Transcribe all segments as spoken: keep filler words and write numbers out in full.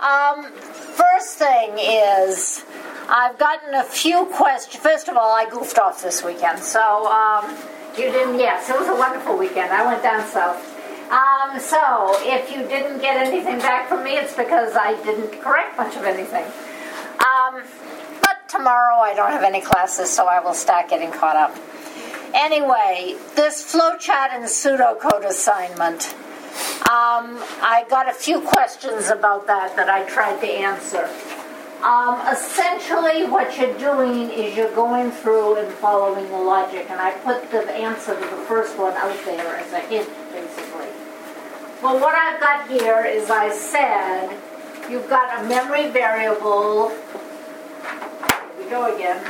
Um, first thing is, I've gotten a few questions. First of all, I goofed off this weekend, so um, you didn't. Yes, it was a wonderful weekend. I went down south. Um, so if you didn't get anything back from me, it's because I didn't correct much of anything. Um, but tomorrow I don't have any classes, so I will start getting caught up. Anyway, this flowchart and pseudocode assignment. Um, I got a few questions about that that I tried to answer. Um, essentially, what you're doing is you're going through and following the logic, and I put the answer to the first one out there as a hint, basically. Well, what I've got here is I said you've got a memory variable. Here we go again.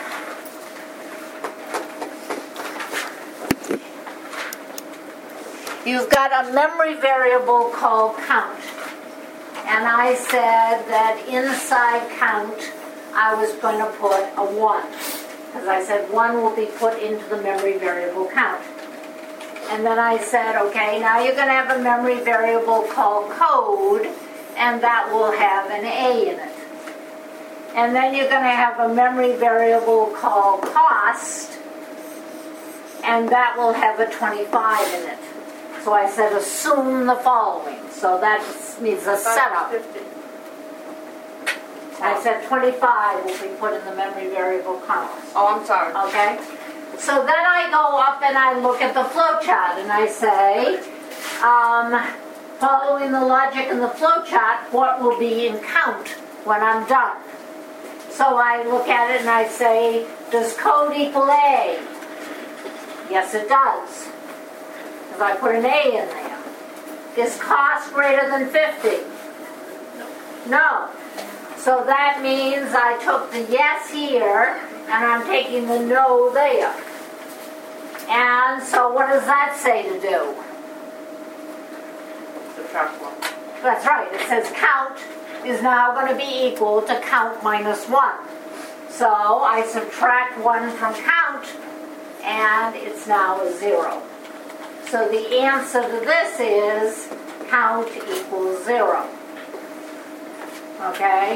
You've got a memory variable called count. And I said that inside count, I was going to put a one. Because I said one will be put into the memory variable count. And then I said, okay, now you're going to have a memory variable called code, and that will have an A in it. And then you're going to have a memory variable called cost, and that will have a twenty-five in it. So I said, assume the following. So that means a setup. I said twenty-five will be put in the memory variable count. Oh, I'm sorry. Okay? So then I go up and I look at the flowchart and I say, um, following the logic in the flowchart, what will be in count when I'm done? So I look at it and I say, does code equal A? Yes, it does. Because I put an A in there. Is cost greater than fifty? No. So that means I took the yes here, and I'm taking the no there. And so what does that say to do? Subtract one. That's right. It says count is now going to be equal to count minus one. So I subtract one from count, and it's now a zero. So the answer to this is count equals zero. Okay?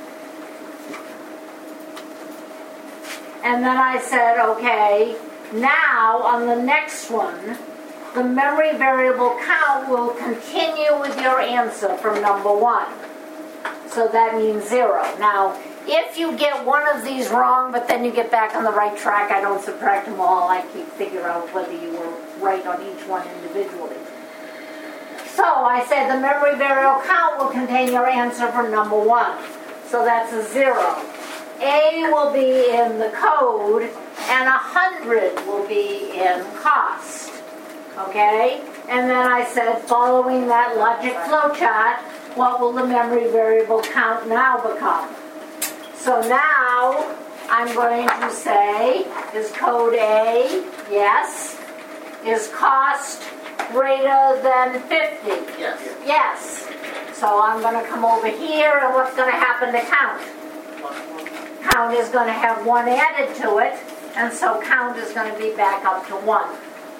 And then I said, okay, now on the next one, the memory variable count will continue with your answer from number one. So that means zero. Now, if you get one of these wrong, but then you get back on the right track, I don't subtract them all. I keep figuring out whether you were right on each one individually. So I said the memory variable count will contain your answer for number one. So that's a zero. A will be in the code, and a hundred will be in cost. Okay? And then I said, following that logic flowchart, what will the memory variable count now become? So now I'm going to say, is code A? Yes. Is cost greater than fifty? Yes. Yes. So I'm going to come over here, and what's going to happen to count? Count is going to have one added to it, and so count is going to be back up to one.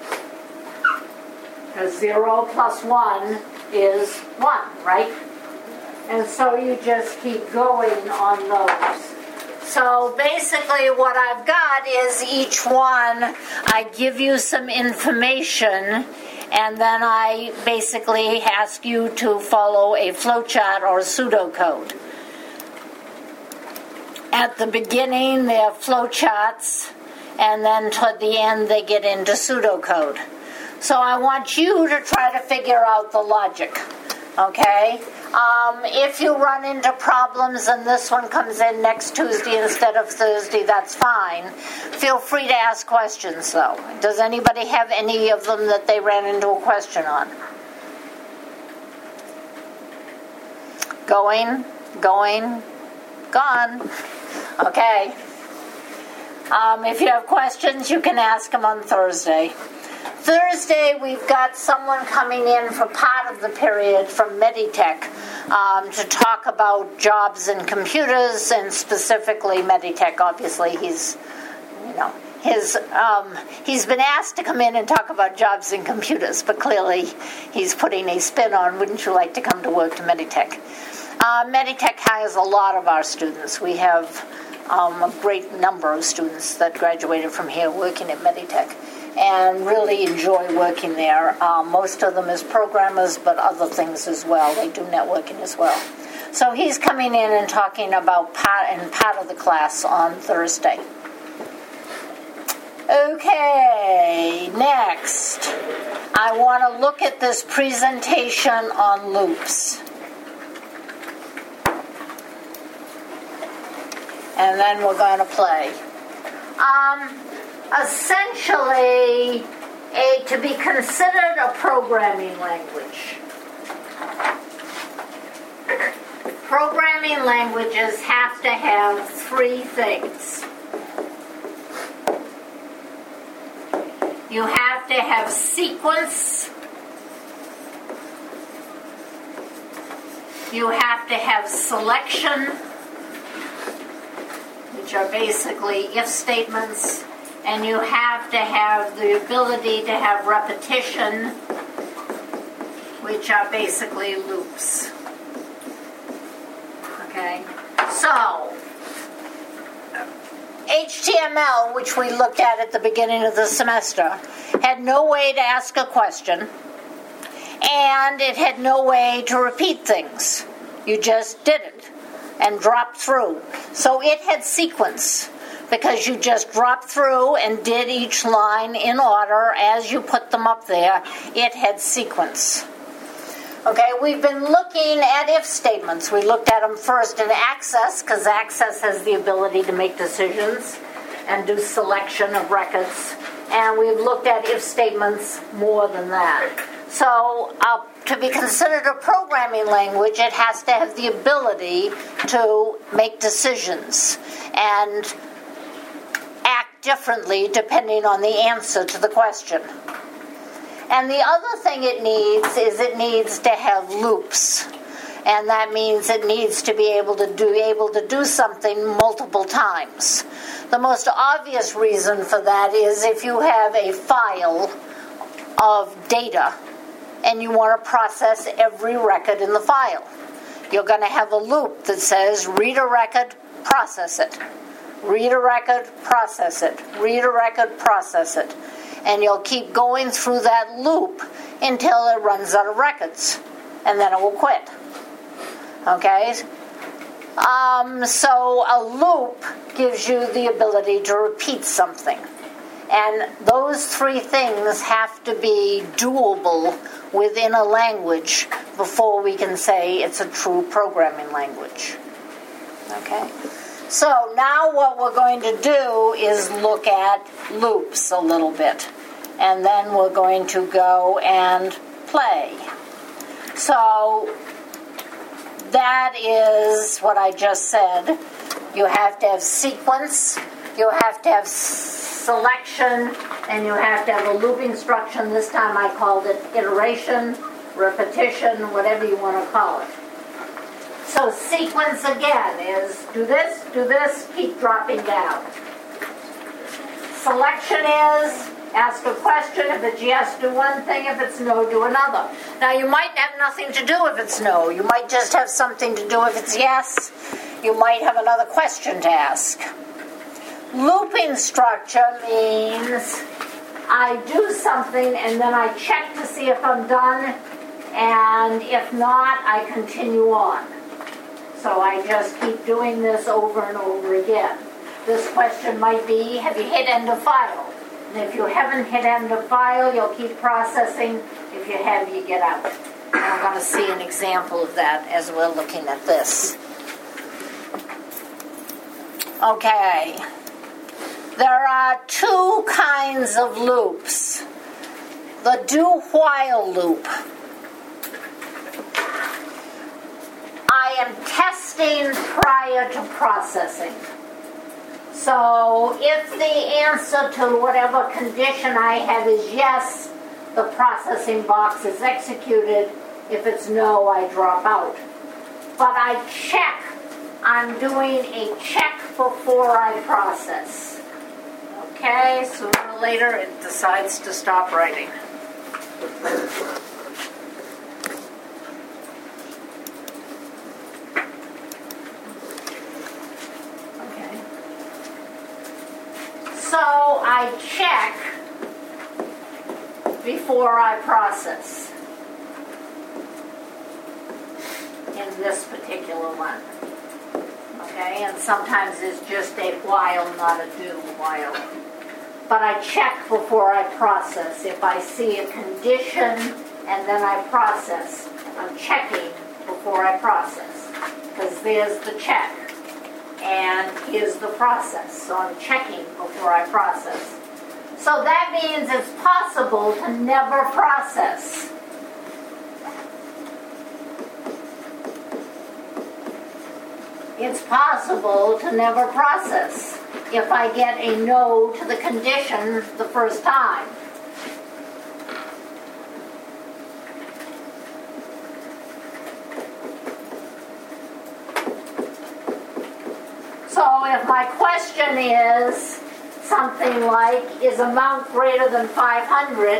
Because zero plus one is one, right? And so you just keep going on those. So basically what I've got is each one, I give you some information, and then I basically ask you to follow a flowchart or pseudocode. At the beginning, they're flowcharts, and then toward the end, they get into pseudocode. So I want you to try to figure out the logic, okay? Um, if you run into problems and this one comes in next Tuesday instead of Thursday, that's fine. Feel free to ask questions, though. Does anybody have any of them that they ran into a question on? Going, going, gone. Okay. Um, if you have questions, you can ask them on Thursday. Thursday, we've got someone coming in for part of the period from Meditech um, to talk about jobs in computers, and specifically Meditech. Obviously, he's, you know, his um, he's been asked to come in and talk about jobs in computers, but clearly he's putting a spin on, wouldn't you like to come to work to Meditech? Uh, Meditech has a lot of our students. We have um, a great number of students that graduated from here working at Meditech and really enjoy working there. Uh, most of them as programmers, but other things as well. They do networking as well. So he's coming in and talking about part and part of the class on Thursday. Okay, next, I want to look at this presentation on loops. And then we're going to play. Um, essentially, a, to be considered a programming language. Programming languages have to have three things. You have to have sequence. You have to have selection, which are basically if statements, and you have to have the ability to have repetition, which are basically loops. Okay, so H T M L, which we looked at at the beginning of the semester, had no way to ask a question, and it had no way to repeat things. You just did it and dropped through. So it had sequence, because you just dropped through and did each line in order as you put them up there. It had sequence. Okay, we've been looking at if statements. We looked at them first in Access, because Access has the ability to make decisions and do selection of records. And we've looked at if statements more than that. So uh, to be considered a programming language, it has to have the ability to make decisions and act differently depending on the answer to the question. And the other thing it needs is it needs to have loops. And that means it needs to be able to do able to do something multiple times. The most obvious reason for that is if you have a file of data and you want to process every record in the file. You're going to have a loop that says read a record, process it. Read a record, process it. Read a record, process it. And you'll keep going through that loop until it runs out of records. And then it will quit. Okay? Um, so a loop gives you the ability to repeat something. And those three things have to be doable within a language before we can say it's a true programming language. Okay? So now what we're going to do is look at loops a little bit. And then we're going to go and play. So that is what I just said. You have to have sequence, you have to have selection, and you have to have a loop instruction. This time I called it iteration, repetition, whatever you want to call it. So sequence again is do this, do this, keep dropping down. Selection is ask a question. If it's yes, do one thing. If it's no, do another. Now you might have nothing to do if it's no. You might just have something to do if it's yes. You might have another question to ask. Looping structure means I do something and then I check to see if I'm done, and if not, I continue on. So I just keep doing this over and over again. This question might be, have you hit end of file? And if you haven't hit end of file, you'll keep processing. If you have, you get out. And I'm going to see an example of that as we're looking at this. Okay. There are two kinds of loops. The do-while loop. I am testing prior to processing. So if the answer to whatever condition I have is yes, the processing box is executed. If it's no, I drop out. But I check. I'm doing a check before I process. Okay, sooner or later it decides to stop writing. So I check before I process in this particular one. Okay, and sometimes it's just a while, not a do while. But I check before I process. If I see a condition and then I process, I'm checking before I process. Because there's the check and here's the process. So I'm checking before I process. So that means it's possible to never process. It's possible to never process if I get a no to the condition the first time. So if my question is something like, is amount greater than five hundred?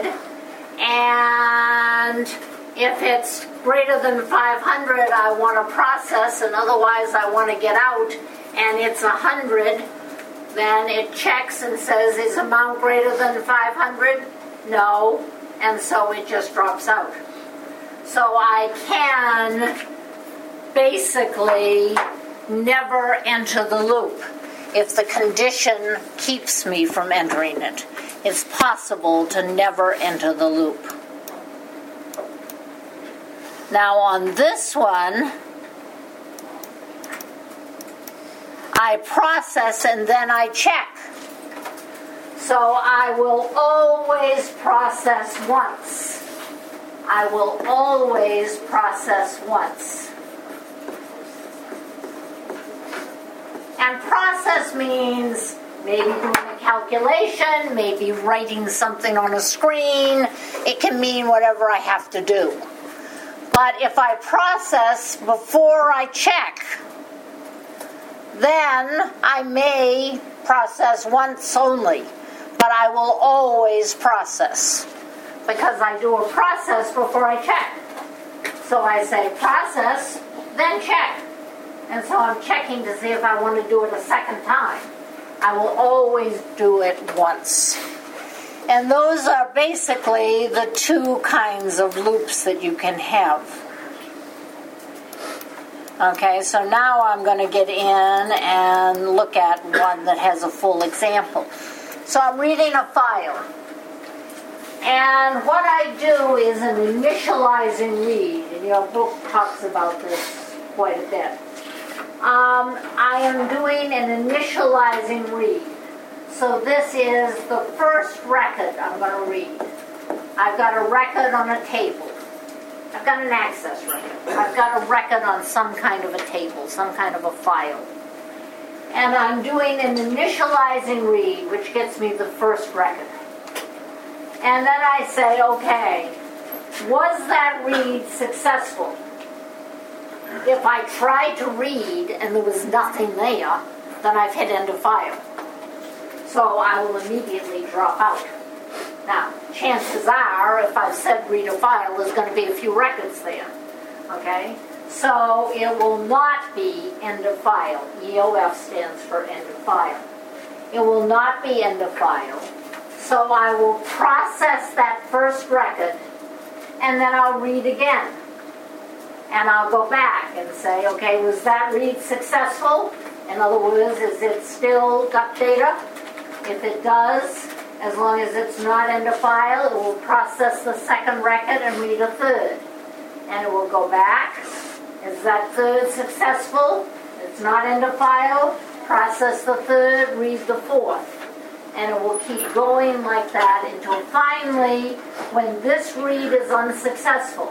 And if it's greater than five hundred, I want to process, and otherwise I want to get out, and it's one hundred, then it checks and says, is amount greater than five hundred? No, and so it just drops out. So I can basically never enter the loop if the condition keeps me from entering it. It's possible to never enter the loop. Now on this one, I process and then I check. So I will always process once. I will always process once. And process means maybe doing a calculation, maybe writing something on a screen. It can mean whatever I have to do. But if I process before I check, then I may process once only, but I will always process because I do a process before I check. So I say process, then check. And so I'm checking to see if I want to do it a second time. I will always do it once. And those are basically the two kinds of loops that you can have. Okay, so now I'm going to get in and look at one that has a full example. So I'm reading a file. And what I do is an initializing read, and your book talks about this quite a bit. Um, I am doing an initializing read. So this is the first record I'm going to read. I've got a record on a table. I've got an access record. I've got a record on some kind of a table, some kind of a file. And I'm doing an initializing read, which gets me the first record. And then I say, okay, was that read successful? If I tried to read and there was nothing there, then I've hit end of file. So I will immediately drop out. Now, chances are, if I've said read a file, there's going to be a few records there. Okay? So it will not be end of file. E O F stands for end of file. It will not be end of file. So I will process that first record, and then I'll read again. And I'll go back and say, okay, was that read successful? In other words, is it still got data? If it does, as long as it's not end of file, it will process the second record and read a third. And it will go back. Is that third successful? It's not end of file. Process the third, read the fourth. And it will keep going like that until finally, when this read is unsuccessful,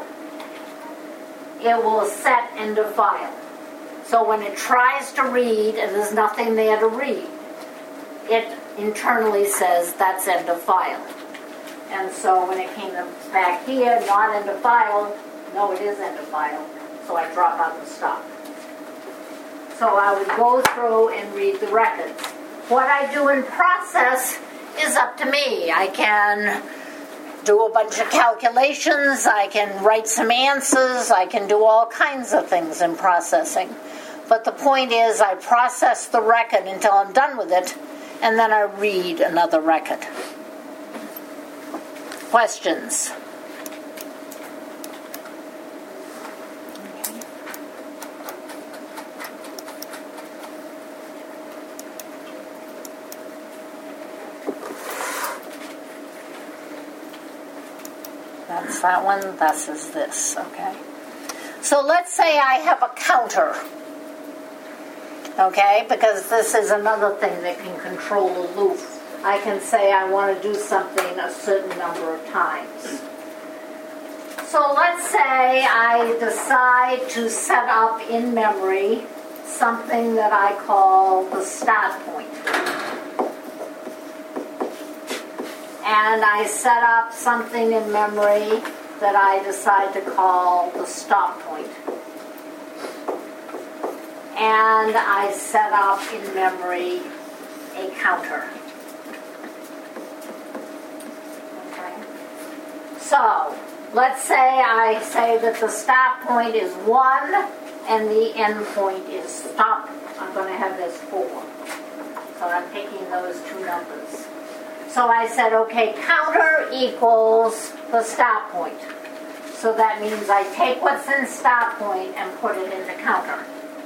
it will set end of file. So when it tries to read and there's nothing there to read, it internally says that's end of file. And so when it came back here, not end of file, no, it is end of file. So I drop out and stop. So I would go through and read the records. What I do in process is up to me. I can do a bunch of calculations, I can write some answers, I can do all kinds of things in processing. But the point is I process the record until I'm done with it, and then I read another record. Questions? That's that one, this is this, okay? So let's say I have a counter, okay? Because this is another thing that can control a loop. I can say I want to do something a certain number of times. So let's say I decide to set up in memory something that I call the start point. And I set up something in memory that I decide to call the stop point. And I set up in memory a counter. Okay. So, let's say I say that the stop point is one and the end point is stop. I'm going to have this four. So I'm taking those two numbers. So I said, okay, counter equals the stop point. So that means I take what's in stop point and put it into counter.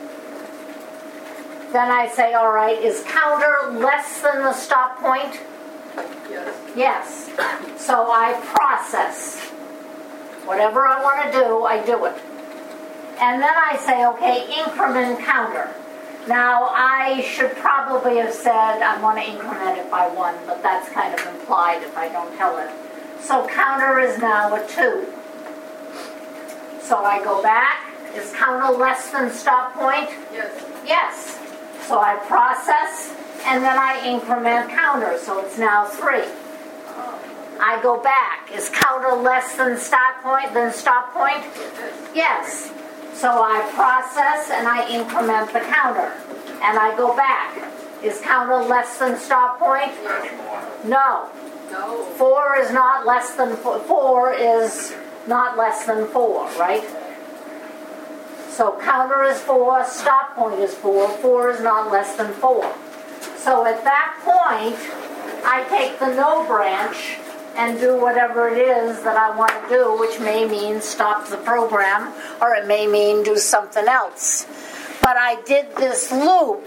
Then I say, all right, is counter less than the stop point? Yes. Yes. So I process. Whatever I want to do, I do it. And then I say, okay, increment counter. Now, I should probably have said I want to increment it by one, but that's kind of implied if I don't tell it. So counter is now a two. So I go back. Is counter less than stop point? Yes. Yes. So I process, and then I increment counter, so it's now three. I go back. Is counter less than stop point, than stop point? Yes. So I process and I increment the counter. And I go back. Is counter less than stop point? No. No. Four is not less than four. Four is not less than four, right? So counter is four, stop point is four, four is not less than four. So at that point, I take the no branch and do whatever it is that I want to do, which may mean stop the program, or it may mean do something else. But I did this loop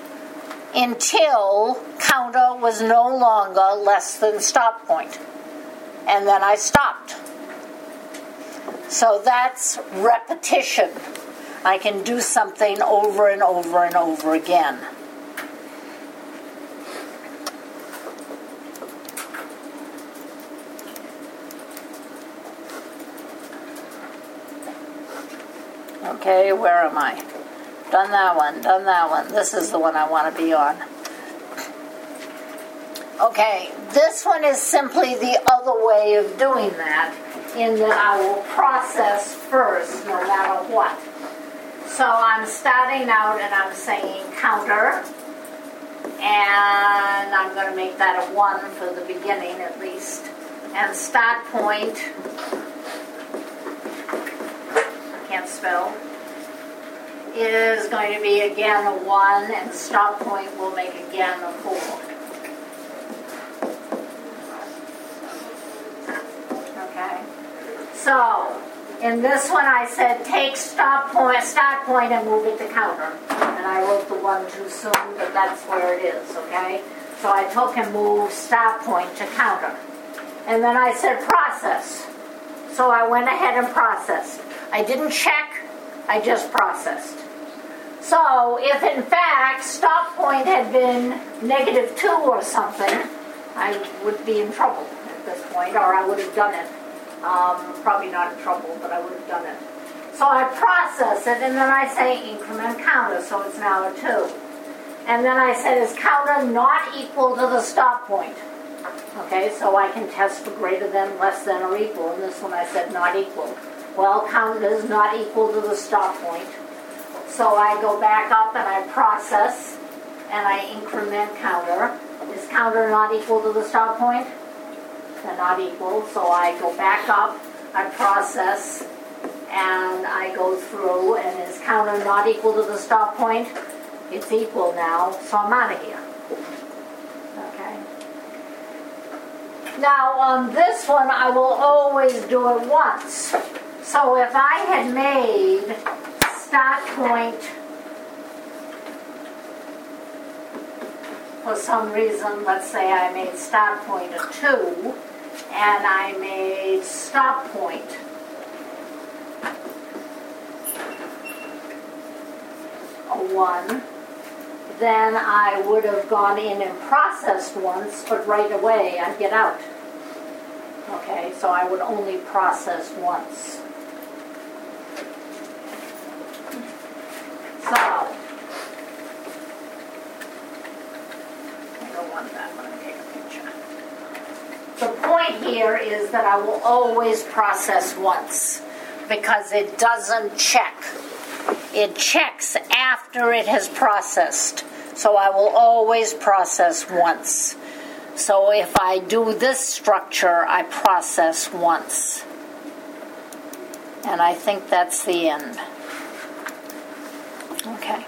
until counter was no longer less than stop point. And then I stopped. So that's repetition. I can do something over and over and over again. Okay, where am I? Done that one, done that one. This is the one I want to be on. Okay, this one is simply the other way of doing that, in that I will process first, no matter what. So I'm starting out and I'm saying counter, and I'm going to make that a one for the beginning at least. And start point, I can't spell, is going to be again a one, and stop point will make again a four. Okay. So, in this one I said take stop point, start point and move it to counter. And I wrote the one too soon, but that's where it is, okay? So I took and moved start point to counter. And then I said process. So I went ahead and processed. I didn't check, I just processed. So if in fact stop point had been negative two or something, I would be in trouble at this point, or I would have done it. Um, probably not in trouble, but I would have done it. So I process it, and then I say increment counter, so it's now a two. And then I said, is counter not equal to the stop point? Okay, so I can test for greater than, less than, or equal. And this one I said not equal. Well, counter is not equal to the stop point. So I go back up and I process, and I increment counter. Is counter not equal to the stop point? They're not equal, so I go back up, I process, and I go through, and is counter not equal to the stop point? It's equal now, so I'm out of here. Now on this one, I will always do it once. So if I had made start point, for some reason, let's say I made start point a two, and I made stop point a one, then I would have gone in and processed once, but right away I'd get out. Okay, so I would only process once. So, I don't want that when I take a picture. The point here is that I will always process once because it doesn't check. It checks after it has processed. So I will always process once. So if I do this structure, I process once. And I think that's the end. Okay.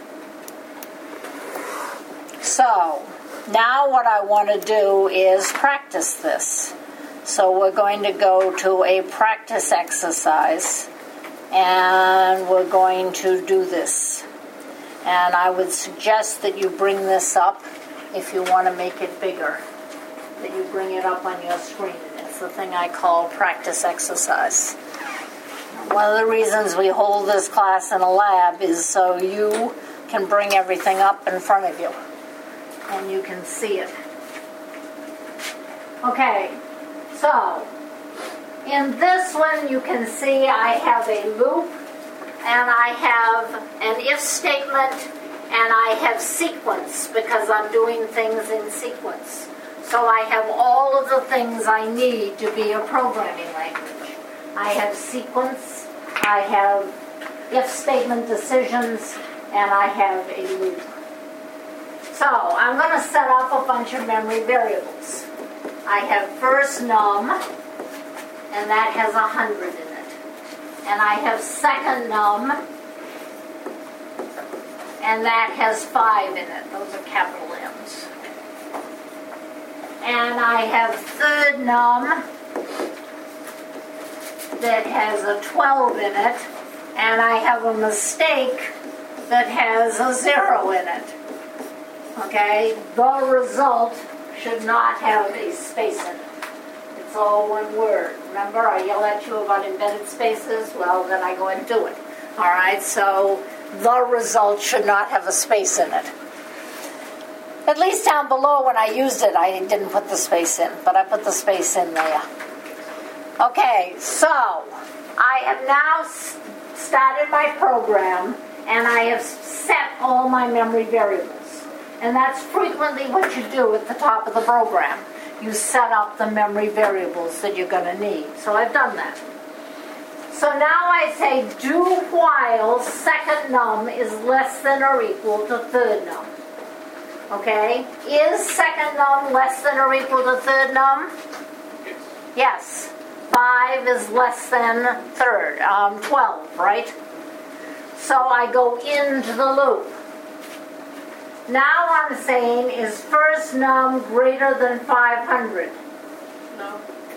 So now what I want to do is practice this. So we're going to go to a practice exercise. And we're going to do this. And I would suggest that you bring this up if you want to make it bigger. That you bring it up on your screen. It's the thing I call practice exercise. One of the reasons we hold this class in a lab is so you can bring everything up in front of you. And you can see it. Okay, so in this one, you can see I have a loop, and I have an if statement, and I have sequence, because I'm doing things in sequence. So I have all of the things I need to be a programming language. I have sequence, I have if statement decisions, and I have a loop. So I'm going to set up a bunch of memory variables. I have first num, and that has one hundred in it. And I have second num, and that has five in it. Those are capital M's. And I have third num that has a twelve in it, and I have a mistake that has a zero in it. Okay? The result should not have a space in it. It's all one word. Remember, I yell at you about embedded spaces? Well, then I go and do it. All right, so the result should not have a space in it. At least down below when I used it, I didn't put the space in, but I put the space in there. Okay, so I have now started my program, and I have set all my memory variables. And that's frequently what you do at the top of the program. You set up the memory variables that you're going to need. So I've done that. So now I say do while second num is less than or equal to third num. Okay? Is second num less than or equal to third num? Yes. five is less than third. Um, twelve, right? So I go into the loop. Now I'm saying, is first num greater than five hundred? No.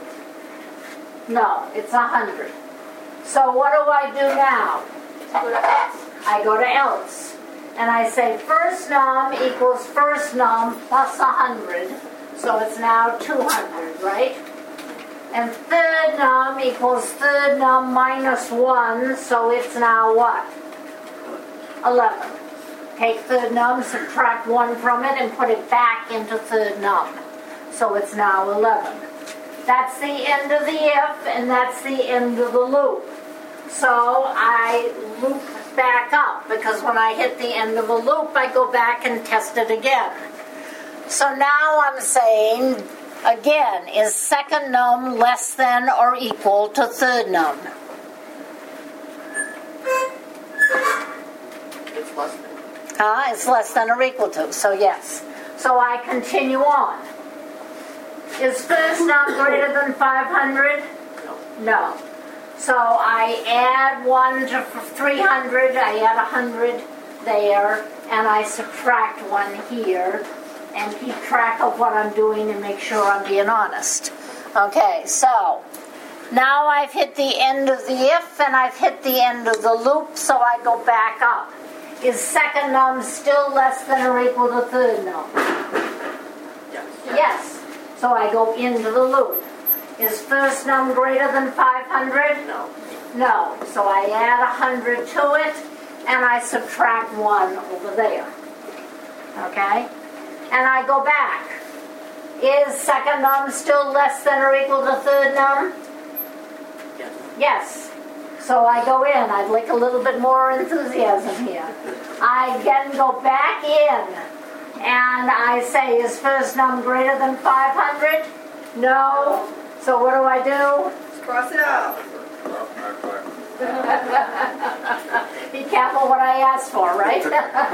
No, it's one hundred. So what do I do now? Go to else. I go to else. And I say first num equals first num plus one hundred. So it's now two hundred, right? And third num equals third num minus one. So it's now what? eleven. Take third num, subtract one from it, and put it back into third num. So it's now eleven. That's the end of the if, and that's the end of the loop. So I loop back up, because when I hit the end of a loop, I go back and test it again. So now I'm saying, again, is second num less than or equal to third num? It's less than. Huh? It's less than or equal to, so yes. So I continue on. Is first num greater than five hundred? No. No. So I add one to three hundred, I add one hundred there, and I subtract one here. and keep track of what I'm doing and make sure I'm being honest. Okay, so now I've hit the end of the if and I've hit the end of the loop, so I go back up. Is second num still less than or equal to third num? Yes. Yes. So I go into the loop. Is first num greater than five hundred? No. No. So I add one hundred to it, and I subtract one over there. Okay? And I go back. Is second num still less than or equal to third num? Yes. Yes. So I go in. I'd like a little bit more enthusiasm here. I then go back in, and I say, is first num greater than five hundred? No. So what do I do? Just cross it out. Be careful what I ask for, right?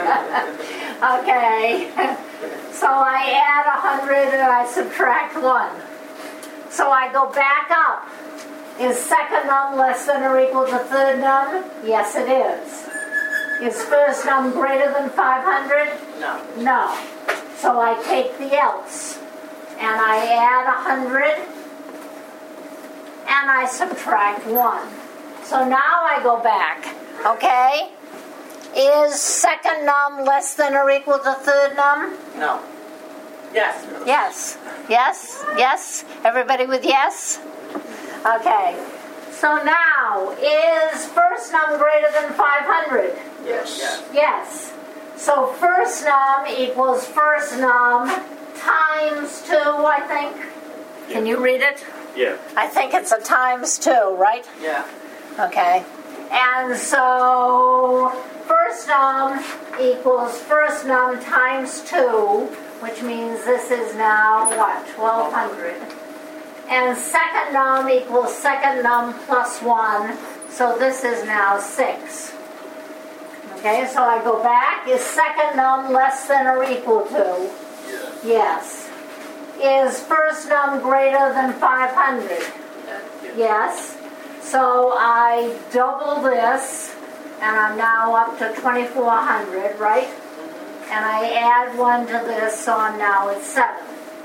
Okay. So I add one hundred and I subtract one. So I go back up. Is second num less than or equal to third num? Yes, it is. Is first num greater than five hundred? No. No. So I take the else and I add one hundred and I subtract one. So now I go back, okay? Is second num less than or equal to third num? No. Yes. Yes. Yes? Yes? Everybody with yes? Okay. So now, is first num greater than five hundred? Yes. Yes. Yes. So first num equals first num times two, I think. Can you read it? Yeah. I think it's a times two, right? Yeah. Okay. And so first num equals first num times two, which means this is now what? twelve hundred. And second num equals second num plus one, so this is now six. Okay, so I go back. Is second num less than or equal to? Yes. Yes. Is first num greater than five hundred? Yes. Yes. So I double this, and I'm now up to twenty-four hundred, right? And I add one to this, so I'm now at seven.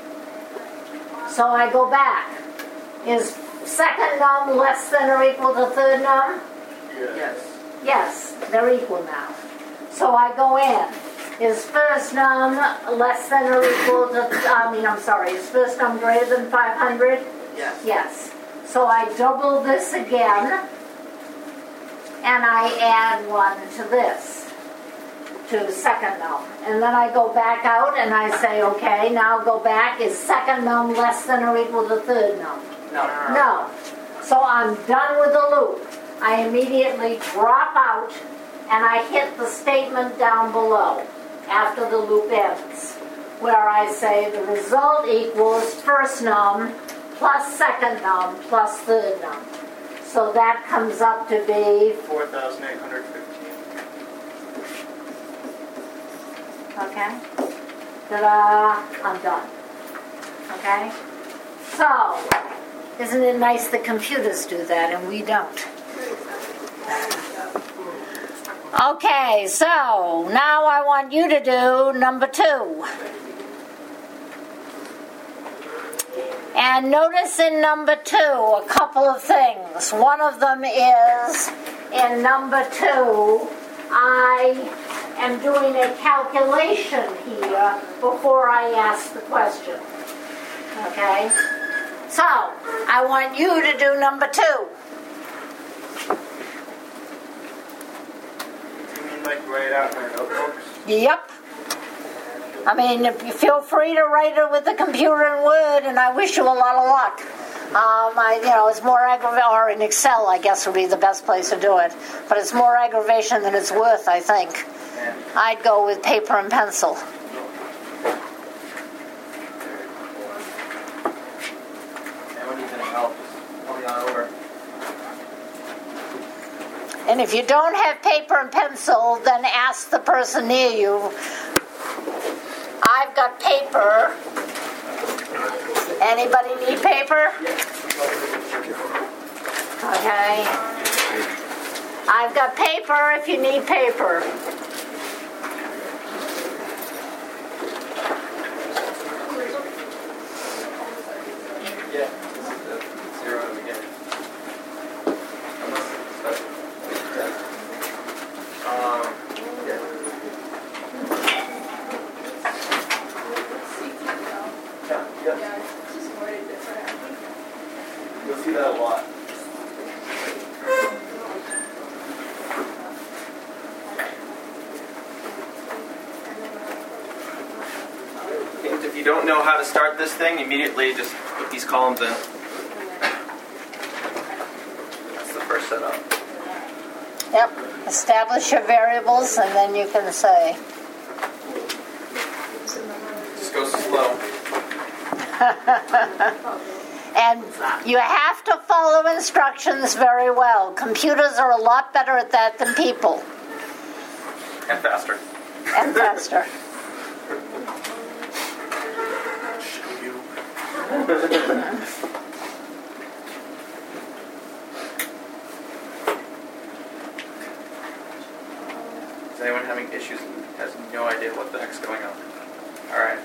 So I go back. Is second num less than or equal to third num? Yes. Yes, they're equal now. So I go in. Is first num less than or equal to, I mean, I'm sorry, is first num greater than five hundred? Yes. Yes. So I double this again, and I add one to this, to second num. And then I go back out and I say, okay, now go back. Is second num less than or equal to third num? No. No. So I'm done with the loop. I immediately drop out and I hit the statement down below after the loop ends, where I say the result equals first num plus second num plus third num. So that comes up to be, four thousand eight hundred fifteen. okay, ta-da, I'm done. Okay? So, isn't it nice that computers do that and we don't? Okay, so now I want you to do number two. And notice in number two a couple of things. One of them is in number two, I am doing a calculation here before I ask the question. Okay? So, I want you to do number two. You mean like write out in our notebooks? Yep. I mean, if you feel free to write it with the computer in Word, and I wish you a lot of luck. Um, I, you know, it's more aggravation, or in Excel, I guess would be the best place to do it. But it's more aggravation than it's worth, I think. Yeah. I'd go with paper and pencil. Anyone needs any help, just tell me on over. And if you don't have paper and pencil, then ask the person near you. I've got paper. Anybody need paper? Okay. I've got paper if you need paper. don't know how to start this thing, immediately just put these columns in. That's the first setup. Yep. Establish your variables, and then you can say. Just go slow. And you have to follow instructions very well. Computers are a lot better at that than people. And faster. And faster. Is anyone having issues and has no idea what the heck's going on? Alright.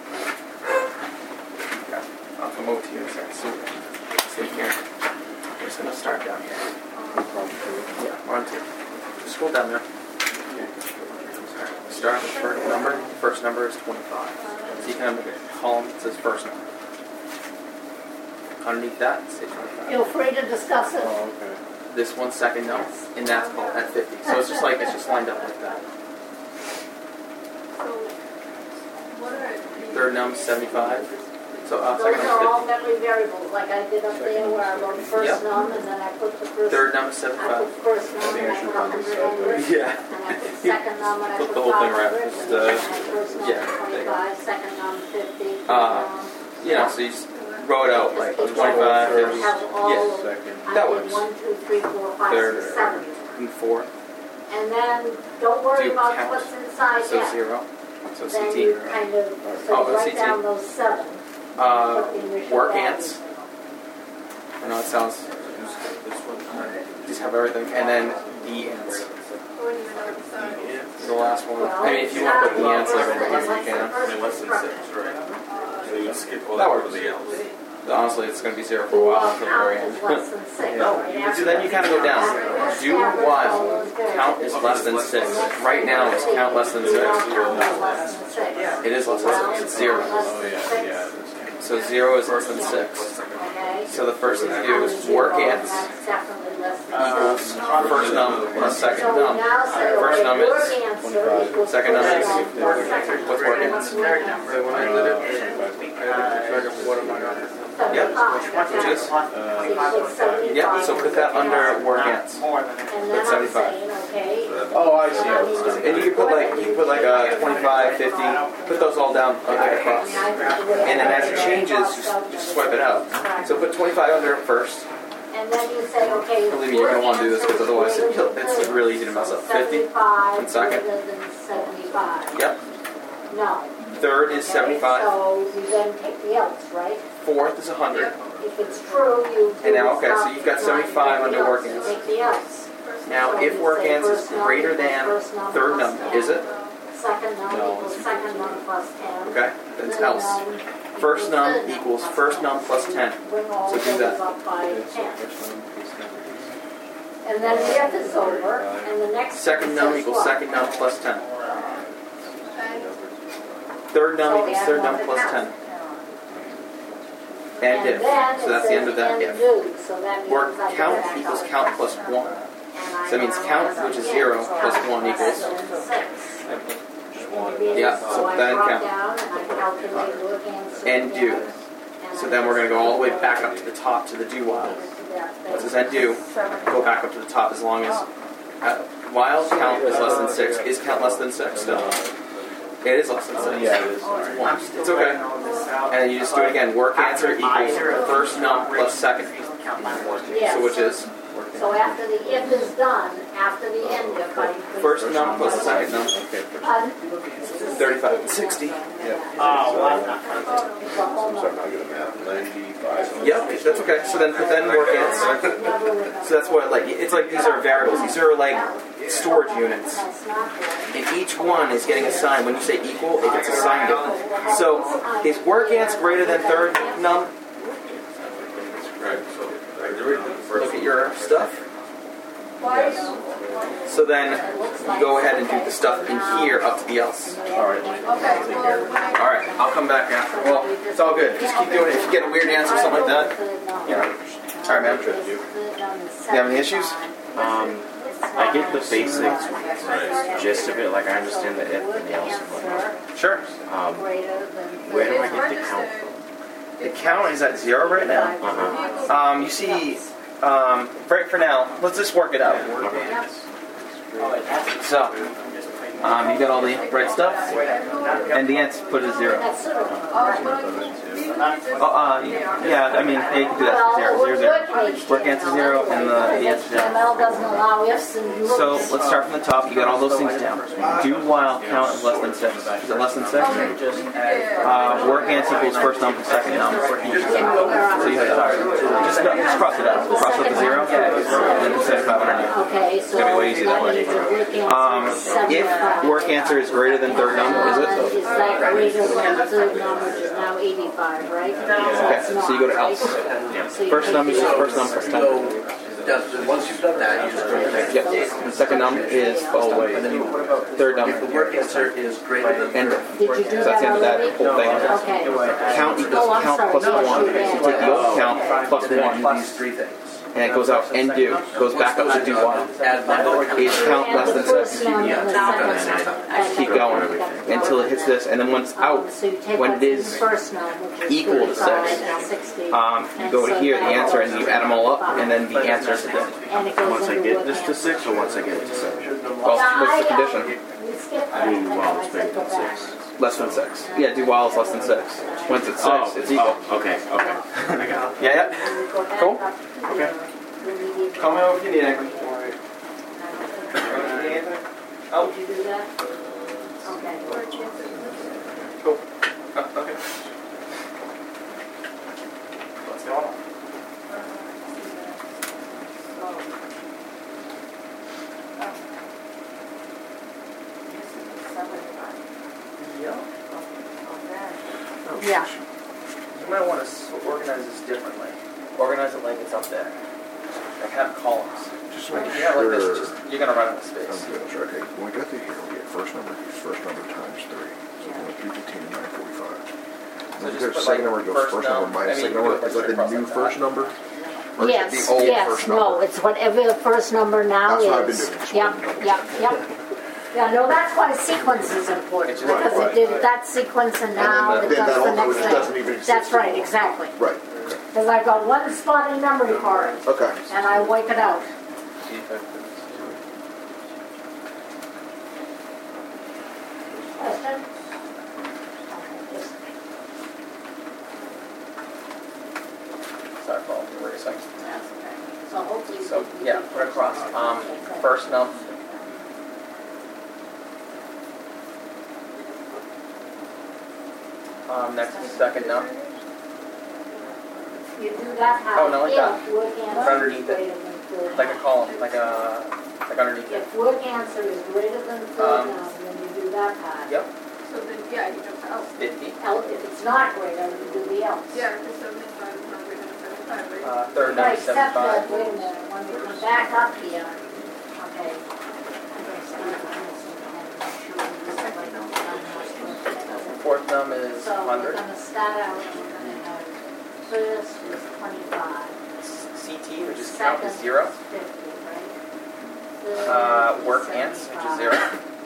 Okay. I'll come over to you. Sorry. So, sit here. We're just going to start down here. Yeah, one, two. Just scroll down there. Start with the first number. The first number is twenty-five. So you can have a column that says first number. Underneath that, say twenty-five. Feel free to discuss it. Oh, okay. This one's second num, and that's called at fifty. So it's just like, it's just lined up like that. Third num, seventy-five. So uh, Those second are all num, memory variables, like I did up there where I wrote first Yep. num, and then I put the fifty. first. Third num, I put seventy-five. first num, and I put one hundred under it. Yeah. And I put second num, and I Flip put the whole thing five around. hundred, Just, and then uh, I first num yeah, there you go. twenty-five, second num fifty. Uh, You know, so you just wrote out like twenty-five, fifty, Have all, yeah, Second. I That did works. one, two, three, four, five, Third. six, seven. and four. And then, don't worry Do about count. what's inside So yet. zero. So Then C T. you kind of, so Oh, you write C T. down those seven. Uh, Put the initial work values ants. in them. I know it sounds. Just have everything, and then the ants. The last one. Well, I mean, if you want to put the well, ants like first over here, thing, you what's the can. first Less than instruction? six, right? So you skip all That that works. over the else. Honestly, it's going to be zero for a Do while while until the very count end. is less than six. No, right you- after then you kind of go down. that. Do while count is less than six. Right now, it's count less than Do while six. count is less than six. It is less than six. It's zero. Less Oh, than yeah, six. yeah. So zero is less than six. Okay. So the first thing to do is work ants. That's definitely less than Equals six. first num plus second So we num. now say, First okay, num work is answer equals second num first is num plus second num. what's work ants? Third number. When I did it, I had to track of what am I on? Yep, which is yep. So put that under work ants. And then I'm seventy-five. saying, okay. Oh, I see. I was And you can put like you can put like a twenty-five, fifty. Put those all down under across. And then as it changes, just, just swipe it out. So put twenty-five under it first. And then you say, okay. Believe me, you're gonna want to do this because otherwise it, it's really easy to mess up. fifty. Seventy-five second. greater than seventy-five. Yep. No. Third is Okay, seventy-five. So you then take the else, right? Fourth is one hundred. If it's true, you. And now, do okay, so stop you've got at seventy-five nine, under take the work else, ants. Take the else. Now, So if you work say ants is first num greater equals than first num third plus num, ten. is it? Second num No, equals it's second num plus ten. Okay, then it's Third else. num First equals num third num equals plus first ten. num plus ten. Bring all So do those that. up by Okay, so ten. first num equals ten. And then the if is over, and the next. Second num says equals what? second num plus ten. Third num So equals add third one num to plus count. ten. And if. then So it that's the end of says that and if. do, so that means Work I go count back equals out. count plus one. And I So that means now count, have which is again, zero, so plus I one have equals- less than six. Yeah, So so I then drop count. down and I calculate work answer And do. again, and So I then we're going to go all the way just back up to the top to the do while. Yeah, What does that do? Go back up to the top as long as uh, while count is less than six. Is count less than six still? It is less than six. Yeah, it is. One. It's okay. And then you just do it again. Work answer equals first num plus second. Yes. So which is So after the if is done, after the end if I increase. first num plus the second num. Okay, first. Pardon? thirty-five. sixty. Yeah. Oh, well, I'm not. I'm sorry, I'm not good at math. ninety-five. Yep, that's okay. So then put then work answer. So that's what like it's like these are variables. These are like storage units. That's not good. And each one is getting assigned. When you say equal, it gets assigned it. So is work ants greater than third num? Right, so I agree with the first Look at your stuff. So then you go ahead and do the stuff in here up to the else. Alright. Alright, I'll come back after. Well, it's all good. Just keep doing it. If you get a weird answer or something like that, you know. Alright, man. You? You have any issues? Um, I get the basic gist of it, like I understand the if and the else and whatnot. Sure. Um, where do I get the count from? The count is at zero right now. Uh-huh. Um, you see, um, right for now, let's just work it out. So, um, you got all the red stuff, and the ants put it at zero. Oh, uh, yeah, I mean, yeah, you can do that for zero, zero, zero. Work ants are zero, and the, the ants are H T M L doesn't allow ifs and zero. So, loops. let's start from the top. You got all those things down. Do while count is less than six. Is it less than six? Uh, work ants equals first num plus second num. So you have that. Just, no, just cross it out. Cross out the zero, and then set five underneath. Okay, so It's gonna be way easier that way. Um, if work answer is greater than third num, is it? Is that greater than third num, which is now eighty-five, right? Okay, so you go to else. First num is just first num plus ten. Once you've done that, you just go to the next. Yep. The second num is oh wait. Third num. If the work answer is greater than End. Did you do So that's the end of that that already? whole thing. Okay. Count equals Oh, I'm count sorry. plus No, one. shoot So you take the old count plus then one, you do these three things. and it goes out and do goes back up to do while. Add one to the Is count And less the than first six. num and the second num. Keep going until it hits this, and then once Um, out, So you take when what's it in is first num, which is equal to thirty-five six, and sixty. um, you go to here, the answer, and you add them all up, and then the answer is the And it goes Once I into get what this to answer. six or once I get it to seven? well, what's the condition? We skipped that. Do I while know, it's I bigger said go than back. six. Less than six. Yeah, do while it's less than six. Once it's six, Oh, it's equal. oh, okay, okay. I got it. Yeah, yeah. Go back Cool. up to Okay. the remedial- Call me over if you need anything. Oh, Did you do that? Okay. cool. Oh, okay. What's going on? Yeah. You might want to organize this differently. Organize it like it's up there. Like have columns. Just make Yeah, like this. sure. Just you're gonna run out of space. I'm good. Sure. Okay. When we got to here, we get first number, first number times three. So we went three fifteen and nine forty-five. So Then just there's put, second like, number goes first first num- number minus I mean, second you number. can Is put that the across new like first that. number? Or is Yes, it the old yes, first no, number? it's whatever the first number now That's is. what I've been doing, just Yep, one. yep, yep. Yeah, no, that's why sequence is important, It's because right, it did right. that sequence and now then it the- then does that the whole next number doesn't thing. even exist That's right, anymore. exactly. Right. Okay. Because I've got one spot in memory card, Okay. and I wipe it out. Question? Okay, just- Sorry for all the words. that's okay. So hopefully. So we- yeah, put across. Um, first num. Um, next is second num. You do that Oh, no, how, like that. if work Put answer underneath is it. greater than third Like a num. column, like a like underneath it. If work answer is greater than third Um, num, then you do that part. Yep. So then, yeah, you jump to else. Fifty. Else, if it's not greater, you do the else. Yeah, because seventy-five is not greater than seventy-five, right? Uh, third num Right, is except that, seventy-five. wait a minute, when we come back up here, okay. I'm gonna see if I can make sure we just like don't run much. Fourth num is So we're hundred. gonna start out, and we're gonna have, first is twenty-five. C T, which is count, is Second zero. is fifty, right? Third Uh, is work ants, which is seventy-five. zero.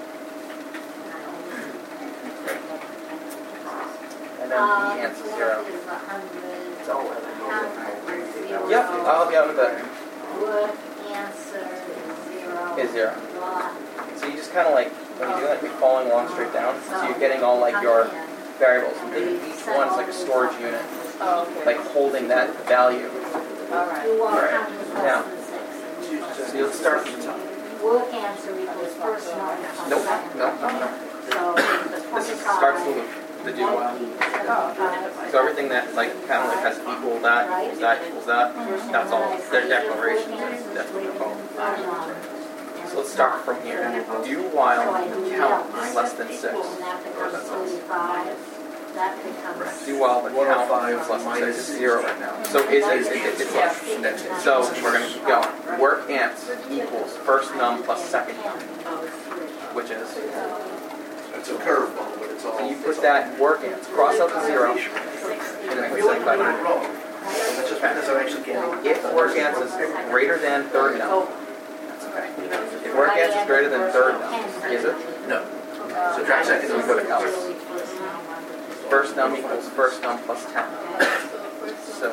And then Uh, the ants is zero. fourth is a hundred. So, Count is zero. yep, I'll help you out with that. Work answer is zero. Is zero. Lot. So you just kind of like, when you do it, you're following along straight down. So you're getting all like your variables. And then each one is like a storage unit, Oh, okay. like holding that value. All right. You want Right. count is Now. less than six. So you'll start from the top. Work answer equals first num plus Nope, second. nope, num. no. So the This twenty-five. starts the loop, the do while. seventy-five. So everything that like kind of like has equal that, equals that, equals that, that's all, their declarations, that's what they're called. So let's start from here. Do while count is less than six. And that becomes thirty-five. That becomes. Do while the count is less than six, it's zero right now. So is it, it, it's less. So we're gonna keep going. Work ants equals first num plus second num, which is, It's a curveball, but it's all. so you put that work ants, cross out the zero, and then put seventy-five hundred. That's just because I'm actually getting. If work ants is greater than third num, that's okay. work answer is greater than third num. Is it? No. Subtract second So we num. go to else. First num equals first num plus ten. So,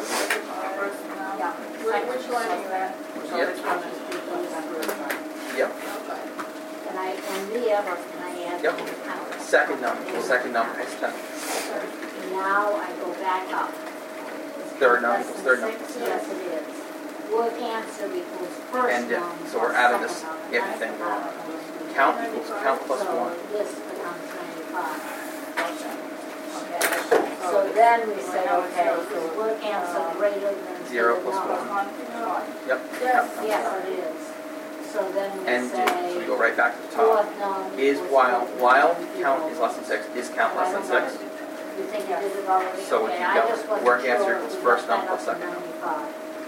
Wait, which line are you at? yep, yep, And I, and the other, and I add Yep. the count. second num equals second num plus ten. Now I go back up. Third num Less equals than third num. six? Yes, it is. Work answer equals first And, uh, num. so we're plus out of this second num. if That's thing. out of this. Count equals count plus So one. this becomes ninety-five. Okay. So then we say, okay, so work answer greater than. Zero third plus num. one. Yep. Yes, count. yes, it is. So then we And do. So we say, go right back to the top. fourth num. Is equals while, second while num. count is less than six, is count less than six? You think you did it already? So we Okay, keep I going. just wasn't Work sure answer if equals we first got num that plus up to second num. ninety-five.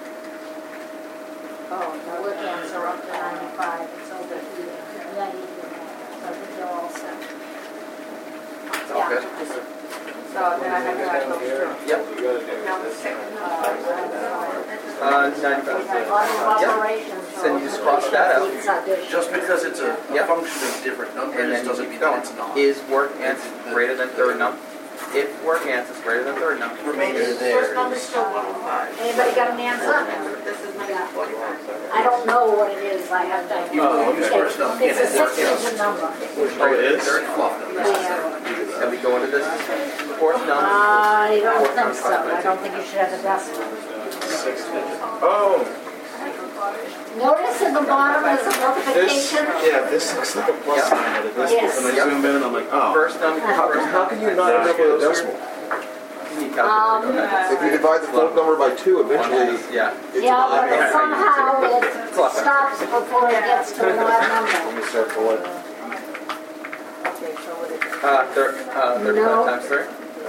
Oh, the work answer up to ninety-five, it's over here. Yeah, you do that. So I think you're all set. It's all Yeah. good? So then I have to add those two. Yep. Now the second, uh, Uh, ninety-five. Bottom Yep. operations. So you just cross that out. Just because it's a a Yep. function of different And numbers then you doesn't keep mean that going. it's not. Is work answer greater than third num? If work answer is greater than third num. Remainder there first number's is still one oh five. Anybody got an answer? This is negative forty-five. I don't know what it is, I have to. Oh, use first num. It's a Yeah, work six-digit number. Oh, it is? Third fluff numbers. Yeah. Can we go into this fourth num? I don't think so, I don't think you should have a decimal. Oh, Notice in the bottom is a this, multiplication. yeah, this looks like a plus Yep. sign at this. Yes. When I Yep. zoom in, I'm like, oh. First num equals How, first how num. can you not end up with a decimal? You need calculator. If you divide the fourth number by two, eventually Yeah. it's Yeah, but Yeah. somehow it stops before it gets to an odd number. Let me circle it. Okay, so what is it? Uh, thir- uh, thirty-five No. times three.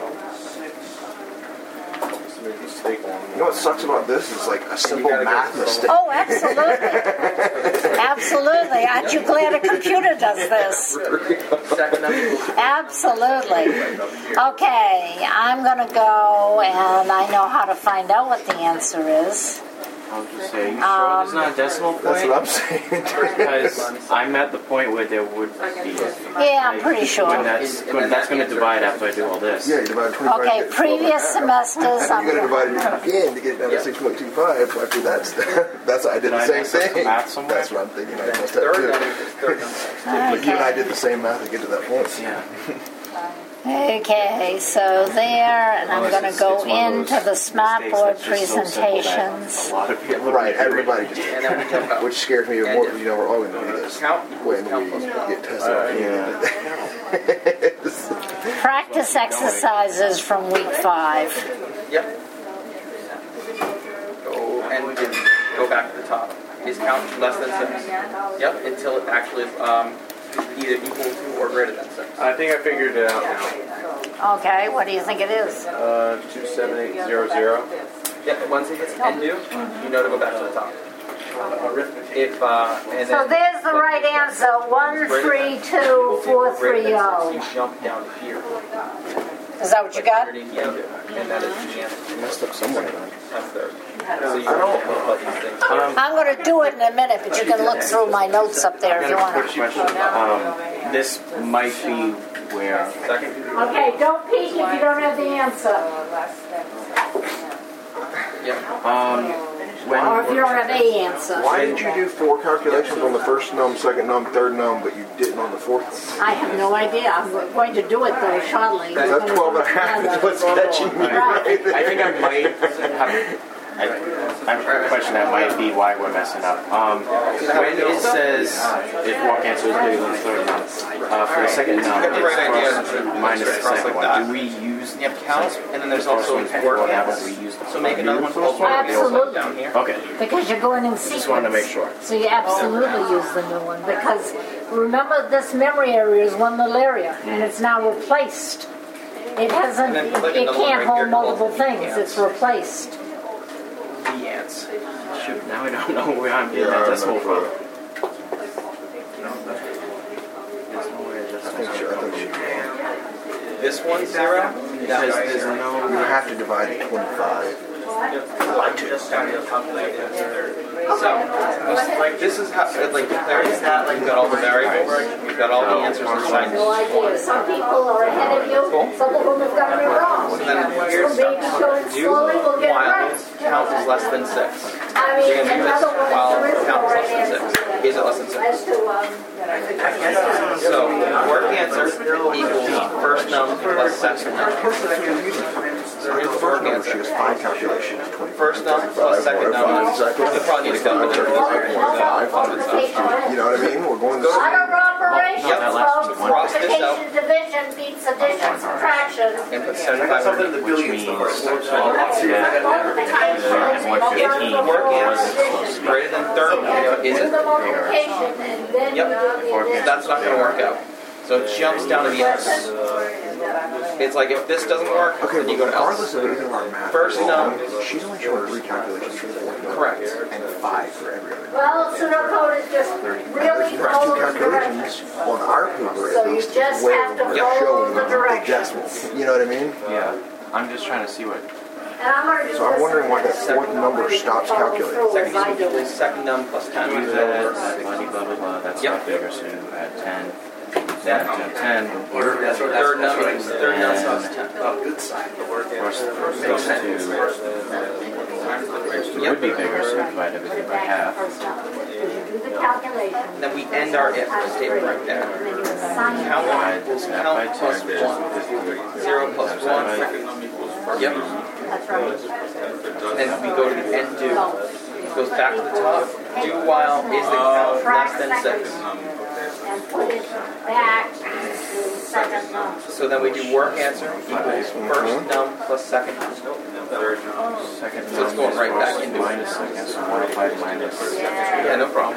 Just make a mistake on You know what sucks about this is like a simple gotta go math to the mistake. Oh, absolutely. Absolutely. Aren't you glad a computer does this? Second num equals Absolutely. Okay, I'm going to go and I know how to find out what the answer is. I was just saying, you Um, sure there's not a decimal That's point? what I'm saying. Because I'm at the point where there would be. Yeah, I'm pretty sure. When that's, when that's going to divide after I do all this. Yeah, you divide twenty-five. Okay, get twelve previous and a half. semesters, And I'm you gotta divide going it again to get it down to Yeah. six point two five. So after that's that's I did Did the I same mess up the thing. math somewhere? That's what I'm thinking. I must have third too. num equals third num. But you and I did the same math to get to that point. Yeah. Okay, so there, and I'm Unless going to it's- go it's one of into those the smart mistakes board that's just so simple that presentations. A lot of people Right, everybody just, And then we jump out. which scares me more because you know we're all going to do this Count equals when count we plus one. get tested. Yeah. Practice exercises from week five. Yep. Go and do, go back to the top. Is count less than six? Yep, until it actually is um, either equal to or greater than six. I think I figured it out now. Okay, what do you think it is? Uh, two seven eight zero zero. Yep, once it hits end due, you know to go back to the top. If, uh, and So then. there's the right answer, one three two four three You oh. jump down here. Is that what you got? Underneath the end due, and that is the answer. Messed up somewhere. That's third. So you don't know about these things. Um, I'm going to do it in a minute, but you can look through my notes up there if you want quick to. question. Um, this might be where. Second. Okay, don't peek if you don't have the answer. Yep. Um, when. Or if you don't have a answer. Why did you do four calculations on the first num, second num, third num, but you didn't on the fourth one? I have no idea. I'm going to do it though shortly. Is that twelve and a half is what's catching me right there? I think I might have. I, I have a question that might be why we're messing up. Um, when it says if walk answer is bigger than the third num, uh, for the second num, You have the right idea. it's cross minus the Cross second like that. one. Do we use You have count, and then there's the first also one before work that answer. one? We use the So make another one called work Absolutely. down here. Okay. Because you're going in sequence. Just wanted to make sure. So you absolutely use the new one because remember this memory area is one little area and it's now replaced. It hasn't, And then it, click it another one can't right hold here multiple called things. ants. It's replaced. The ants. Shoot, now I don't know where I'm getting that decimal from. There's no way I that's think sure, I think sure. This one's zero. That Because guy's there's zero. You no. have to divide it twenty-five. Like to. So, like, this is how, like, declaring that, like, you've got all the variables, you've got all the answers assigned. No idea. Some people are ahead of you, some of them have got me wrong. So then here's So maybe going do slowly will get it while right. count is less than six. I So mean, you're gonna in do this other words, while there is no count is right less than answer. six. Is it less than six? As to, um, So, work answer equals first num plus second num. So here's the work She answer. has five calculations. First num plus second num. You probably need to calculate it. You know what I mean? We're going to the Other operations, Yep. folks, Cross this out. multiplication, division beats addition, subtraction. And put seventy-five Something in hundred. the billions the first time. So Multiplication, Work division, answer greater than thirty. Is do it? the multiplication, and then you Yep. do the addition. That's not going to work out. So it jumps down to the else. It's like if this doesn't work, Okay, then you go to regardless else. of anything our math. First num. She's only showing three calculations for four. Correct. And five for every other. Well, pseudocode is just really There's two follows calculations directions. on our paper So at you least just where have to we're follow showing the the directions. decimal. You know what I mean? Yeah, I'm just trying to see what. And I'm gonna do So I'm this wondering why in that fourth second number you stops follow calculating. through Second as I is do. equals second num plus ten. Use that, blah, blah, blah, blah, that's Yep. not bigger, so you add ten. Then to ten, Or that's what Third that's num what I equals said. third num plus ten. Oh, good sign. The work first, answer. first goes to, it would be bigger, so you divide everything by half. First num. Because you do the calculation. And then we end our if statement right there. And then you assign it. Count Divide equals that by count plus ten, one. Zero plus one. Yep. That's right. And then we go to the end do. It goes back to the top. Do while is the count less than six. And put it back into second num. So then we do work answer equals first num plus second num. Second So it's going right back into it. minus second, so multiplied minus Yeah, no problem.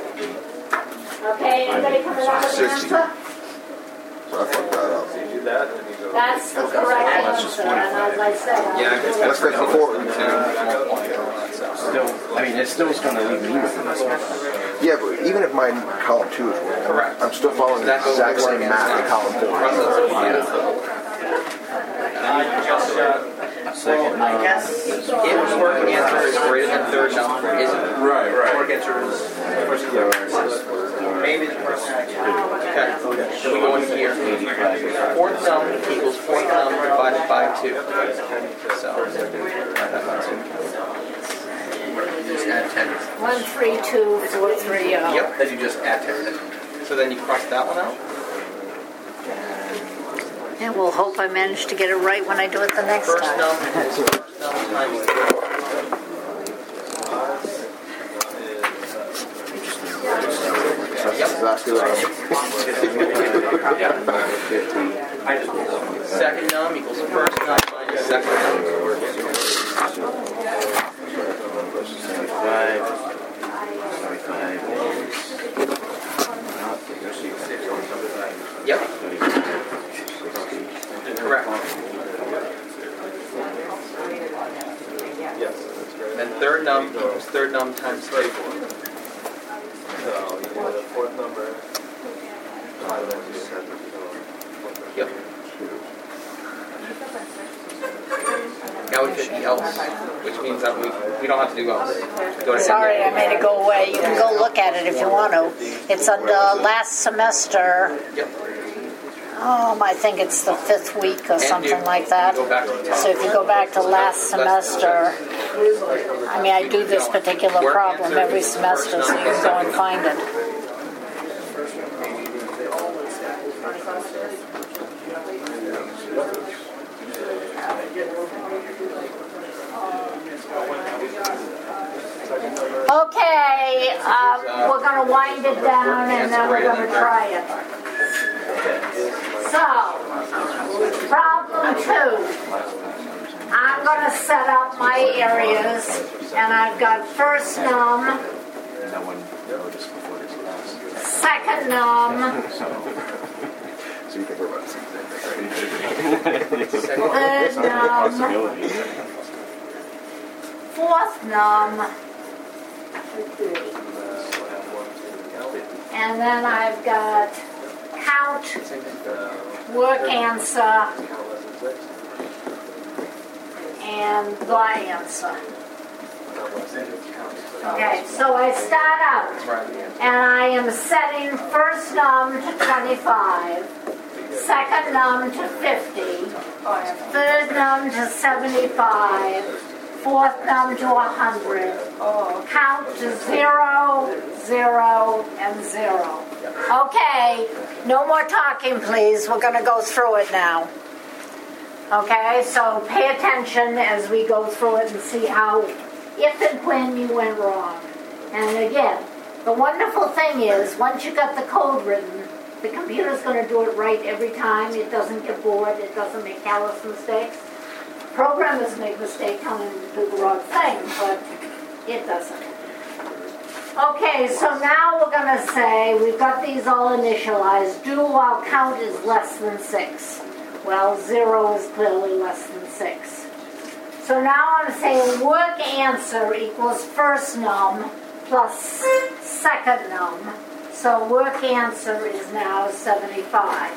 Okay, anybody coming up with an sixty. answer? So I fucked that up. That's the correct That's just answer, and as I said. I'll Yeah, do it's it. Let's fix the four. still, I mean, it still is going to leave me with this one. Yeah, but even if my column two is wrong, Correct. I'm still following the That goes exact with same work math in answer. column four. Second, I guess. If work answer is greater than third num, is it? Right, right. Work answer is first Maybe the first. Okay. So we go in here. Fourth num equals fourth num divided by two. So. just add ten. One, three, two, four, three, oh. Yep. Then you just add ten. So then you cross that one out. And we'll hope I manage to get it right when I do it the next First time. num is first num times two. That's exactly what I'm Second num equals first num minus second num. seventy-five, seventy-five Yep. is Correct. Then third num equals third num times two. Yep. Now we fit the else, which means that we, we don't have to do else. Go to Sorry, I made it go away. You can go look at it if you want to. It's under last semester. Yep. Um, I think it's the fifth week or And something you- like that. you go back to the top. So if you go back to last semester, I mean, I do this particular problem every semester, so you can go and find it. Okay, um, we're gonna wind it down and then we're gonna try it. So, problem two. I'm gonna set up my areas, and I've got first num, no one noticed before this class. second num, So you think we're about the same thing. third num, Possibility. fourth num, and then I've got count, work answer, and the answer. Okay, so I start out, and I am setting first num to twenty-five, second num to fifty, third num to seventy-five, fourth num to one hundred, count to zero, zero, and zero. Okay, no more talking, please. We're going to go through it now. Okay, so pay attention as we go through it and see how, if and when you went wrong. And again, the wonderful thing is, once you got the code written, the computer's going to do it right every time. It doesn't get bored. It doesn't make callous mistakes. Programmers make mistakes telling them to do the wrong thing, but it doesn't. Okay, so now we're going to say, we've got these all initialized. Do while count is less than six. Well, zero is clearly less than six. So now I'm saying work answer equals first num plus second num. So work answer is now seventy-five.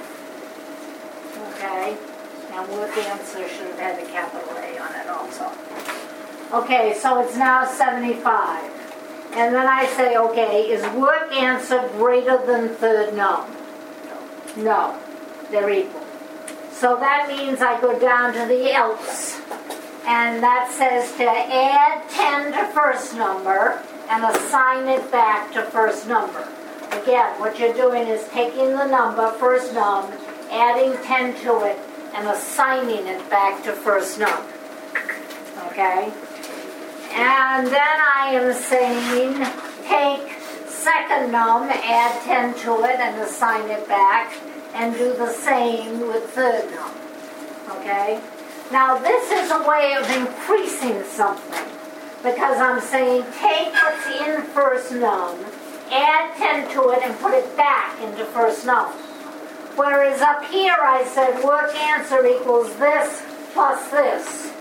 Okay? And work answer should have had a capital A on it also. Okay, so it's now seventy-five. And then I say, okay, is work answer greater than third num? No. They're equal. So that means I go down to the else. And that says to add ten to first number and assign it back to first number. Again, what you're doing is taking the number, first num, adding ten to it, and assigning it back to first num. Okay? And then I am saying take second num, add ten to it, and assign it back, and do the same with third num. Okay? Now this is a way of increasing something, because I'm saying take what's in first num, add ten to it, and put it back into first num. Whereas up here I said work answer equals this plus this.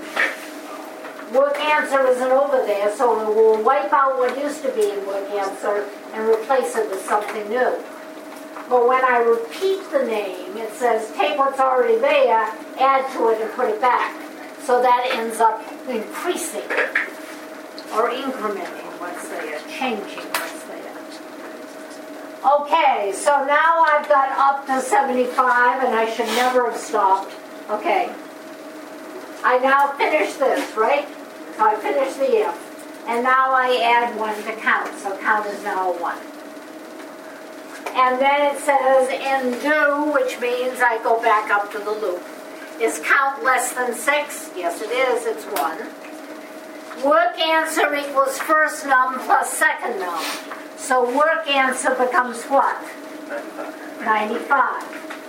Work answer isn't over there, so we'll wipe out what used to be in work answer and replace it with something new. But when I repeat the name, it says take what's already there, add to it, and put it back. So that ends up increasing or incrementing what's there, changing what's there. Okay, so now I've got up to seventy-five, and I should never have stopped. Okay. I now finish this, right? So I finish the if. And now I add one to count, so count is now a one. And then it says undo, which means I go back up to the loop. Is count less than six? Yes, it is. It's one. Work answer equals first num plus second num. So work answer becomes what? ninety-five.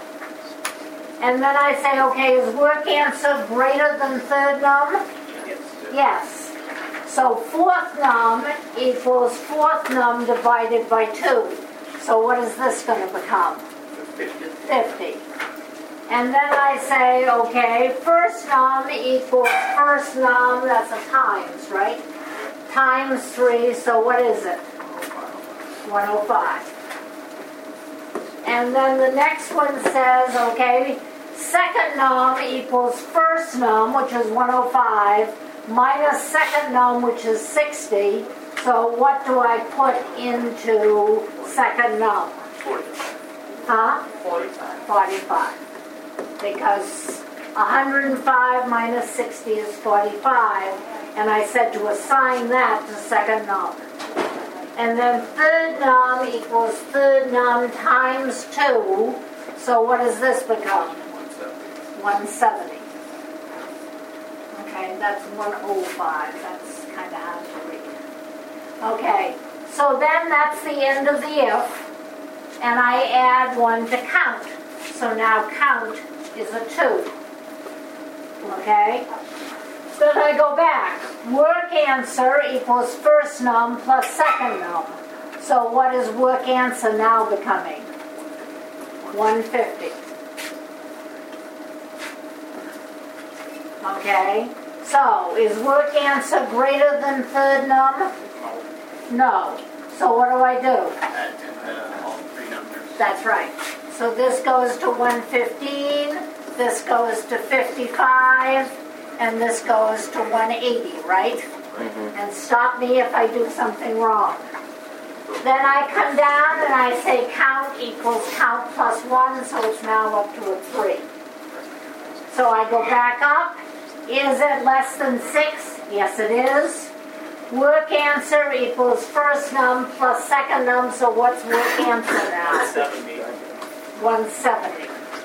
And then I say, okay, is work answer greater than third num? Yes. So fourth num equals fourth num divided by two. So what is this going to become? fifty. And then I say, okay, first num equals first num, that's a times, right? Times three, so what is it? one oh five. And then the next one says, okay, second num equals first num, which is one oh five, minus second num, which is sixty. So what do I put into second num? Huh? forty-five. forty-five. Because one hundred five minus sixty is forty-five, and I said to assign that to second num. And then third num equals third num times two. So what does this become? one seventy. Okay, that's one oh five. That's kind of hard to read. Okay, so then that's the end of the if, and I add one to count. So now count is a two. Okay? Then I go back. Work answer equals first num plus second num. So what is work answer now becoming? one fifty. Okay? So is work answer greater than third num? No. So what do I do? Add uh, all three numbers. That's right. So this goes to one fifteen, this goes to fifty-five, and this goes to one eighty, right? Mm-hmm. And stop me if I do something wrong. Then I come down and I say count equals count plus one, so it's now up to a three. So I go back up. Is it less than six? Yes, it is. Work answer equals first num plus second num, so what's work answer now? seventy. one seventy.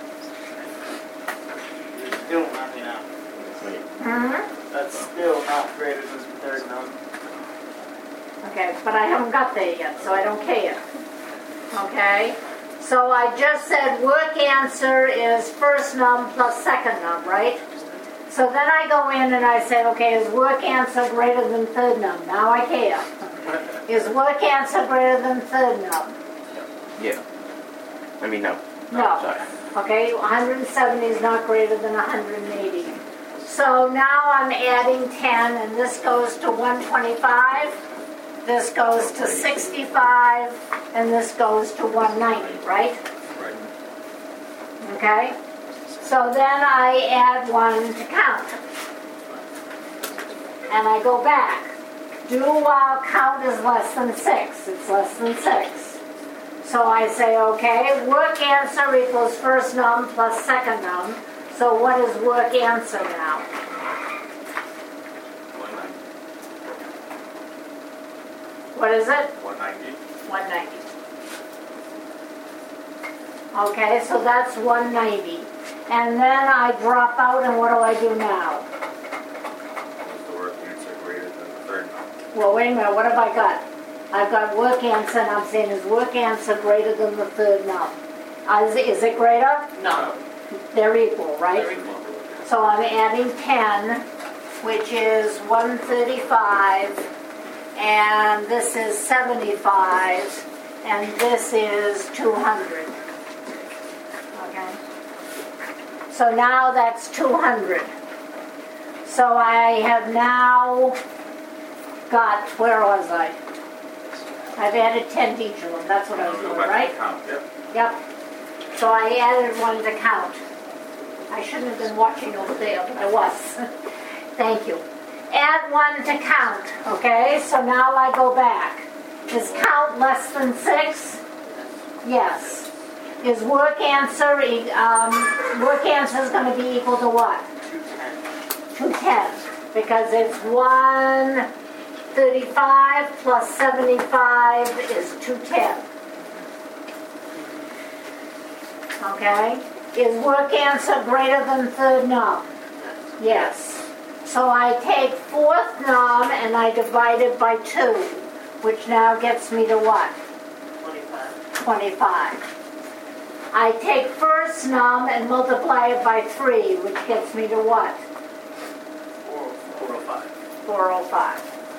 Still not enough. Mm-hmm. That's still not greater than the third num. Okay, but I haven't got there yet, so I don't care. Okay? So I just said work answer is first num plus second num, right? So then I go in and I say, okay, is work answer greater than third num? Now I care. Is work answer greater than third num? Yeah. I mean, no. No. Sorry. Okay, one hundred seventy is not greater than one hundred eighty. So now I'm adding ten, and this goes to one twenty-five. This goes to sixty-five, and this goes to one ninety, right? Right. Okay? So then I add one to count. And I go back. Do while count is less than six. It's less than six. So I say, okay, work answer equals first num plus second num. So what is work answer now? one ninety. What is it? one ninety. one ninety. Okay, so that's one ninety. And then I drop out, and what do I do now? Is the work answer greater than the third num? Well, wait a minute, what have I got? I've got work answer, and I'm saying, is work answer greater than the third num? Uh, is, it, is it greater? No. They're equal, right? Very cool. So I'm adding ten, which is one thirty-five, and this is seventy-five, and this is two hundred. Okay? So now that's two hundred. So I have now got, where was I? I've added ten to each of them. That's what I was Go doing, back to right? the count, yep. Yep. So I added one to count. I shouldn't have been watching over there, but I was. Thank you. Add one to count, okay? So now I go back. Is count less than six? Yes. Is work answer, e- um, work answer is going to be equal to what? two ten. Because it's one thirty-five plus seventy-five is two ten. Okay? Is work answer greater than third num? Yes. So I take fourth num and I divide it by two, which now gets me to what? twenty-five. twenty-five. I take first num and multiply it by three, which gets me to what? four oh five. four oh five.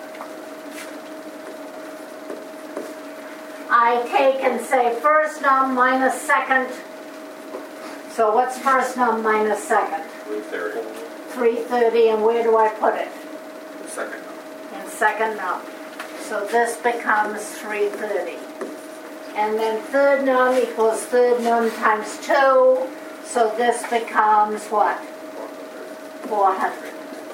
I take and say first num minus second. So what's first num minus second? three thirty. three thirty, and where do I put it? The second num. In second num. So this becomes three thirty. And then third num equals third num times two. So this becomes what? four hundred.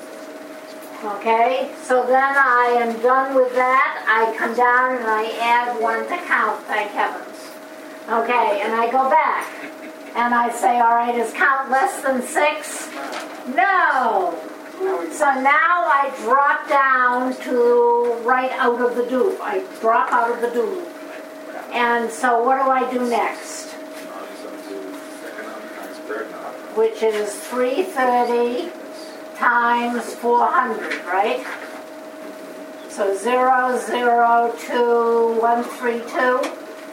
Okay, so then I am done with that. I come down and I add one to count, thank heavens. Okay, and I go back. And I say, all right, is count less than six? No. So now I drop down to right out of the do. I drop out of the do loop. And so what do I do next? Now he's going to do second num times third num. Which is three thirty times four hundred, right? So zero, zero, two, one, three, two.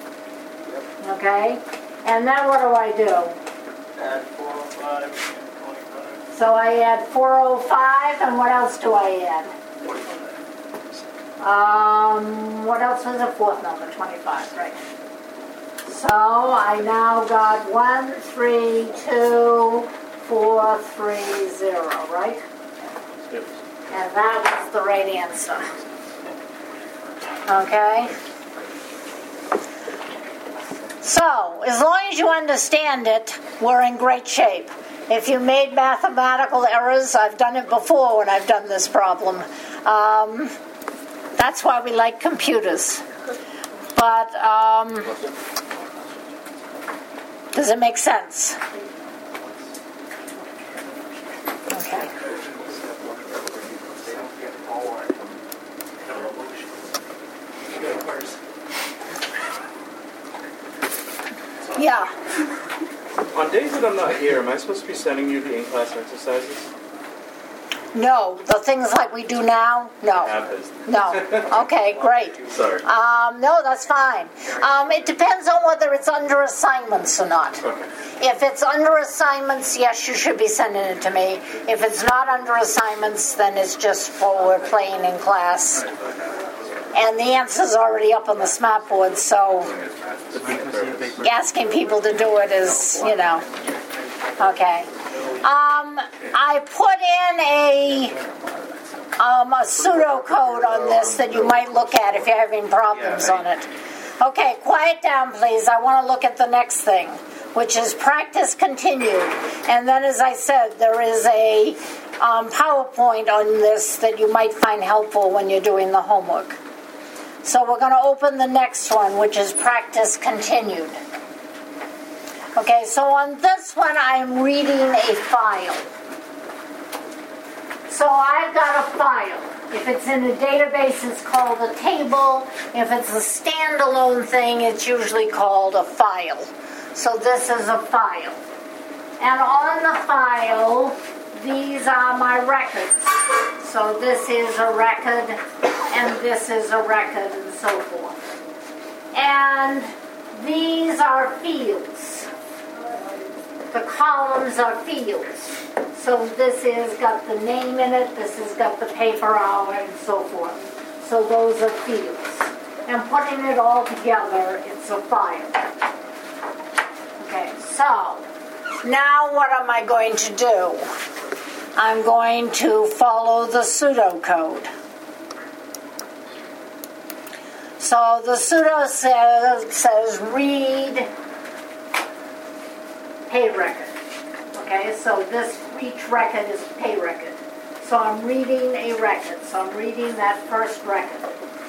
Okay? And then what do I do? Add four oh five and twenty-five. So I add four oh five, and what else do I add? Um, what else was the fourth number? twenty-five, right? So I now got one, three, two, four, three, zero, right? And that was the right answer. Okay? So, as long as you understand it, we're in great shape. If you made mathematical errors, I've done it before when I've done this problem. Um, that's why we like computers. But um, does it make sense? Okay. Yeah. On days that I'm not here, am I supposed to be sending you the in-class exercises? No. The things like we do now? No. Happens. No. Okay, great. Sorry. Um, no, that's fine. Um, it depends on whether it's under assignments or not. Okay. If it's under assignments, yes, you should be sending it to me. If it's not under assignments, then it's just for we're playing in class. And the answer's already up on the smart board, so asking people to do it is, you know, okay. Um, I put in a, um, a pseudocode on this that you might look at if you're having problems on it. Okay, quiet down, please. I want to look at the next thing, which is practice continued. And then, as I said, there is a um, PowerPoint on this that you might find helpful when you're doing the homework. So we're going to open the next one, which is practice continued. Okay, so on this one, I'm reading a file. So I've got a file. If it's in a database, it's called a table. If it's a standalone thing, it's usually called a file. So this is a file. And on the file, these are my records. So this is a record, and this is a record, and so forth. And these are fields. The columns are fields. So this has got the name in it, this has got the paper hour, and so forth. So those are fields. And putting it all together, it's a file. Okay, so now what am I going to do? I'm going to follow the pseudocode. So the pseudo says, says read pay record. Okay, so this each record is pay record. So I'm reading a record. So I'm reading that first record.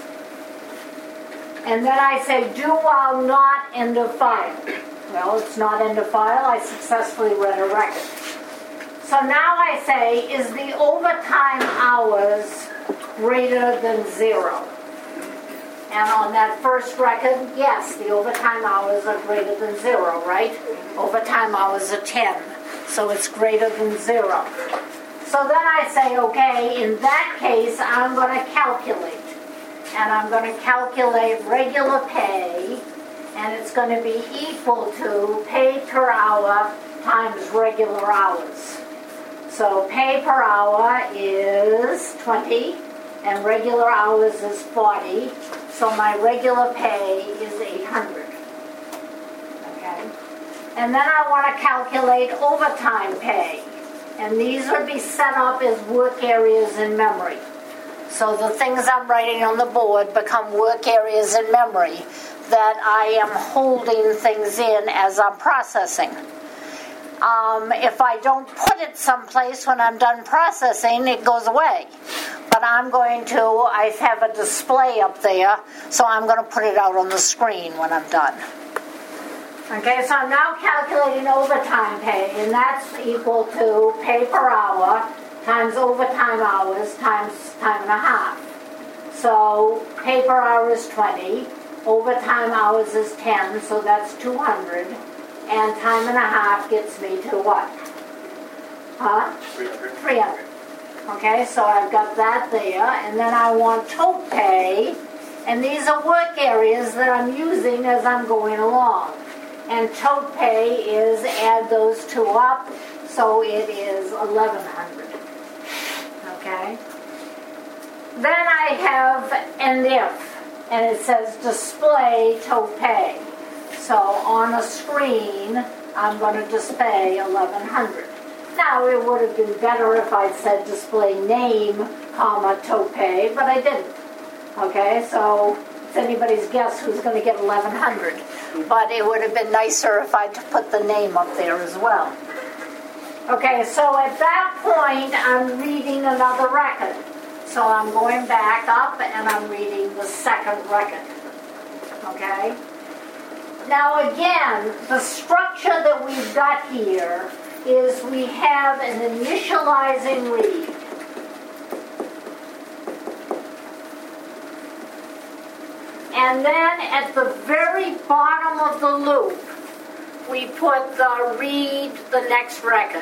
And then I say do while not end of file. Well, it's not end of file. I successfully read a record. So now I say, is the overtime hours greater than zero? And on that first record, yes, the overtime hours are greater than zero, right? Overtime hours are ten, so it's greater than zero. So then I say, okay, in that case, I'm going to calculate. And I'm going to calculate regular pay, and it's going to be equal to pay per hour times regular hours. So pay per hour is twenty, and regular hours is forty. So my regular pay is eight hundred. Okay? And then I want to calculate overtime pay. And these would be set up as work areas in memory. So the things I'm writing on the board become work areas in memory that I am holding things in as I'm processing. Um, if I don't put it someplace when I'm done processing, it goes away. But I'm going to, I have a display up there, so I'm going to put it out on the screen when I'm done. Okay, so I'm now calculating overtime pay, and that's equal to pay per hour times overtime hours times time and a half. So pay per hour is twenty, overtime hours is ten, so that's two hundred. And time and a half gets me to what? Huh? three hundred. Okay, so I've got that there. And then I want tote pay. And these are work areas that I'm using as I'm going along. And tote pay is add those two up. So it is eleven hundred. Okay? Then I have end if. And it says display tote pay. So on a screen, I'm going to display eleven hundred. Now, it would have been better if I'd said display name, comma, tote pay, but I didn't. Okay, so it's anybody's guess who's going to get eleven hundred. But it would have been nicer if I'd put the name up there as well. Okay, so at that point, I'm reading another record. So I'm going back up and I'm reading the second record. Okay? Now again, the structure that we've got here is we have an initializing read. And then at the very bottom of the loop, we put the read the next record.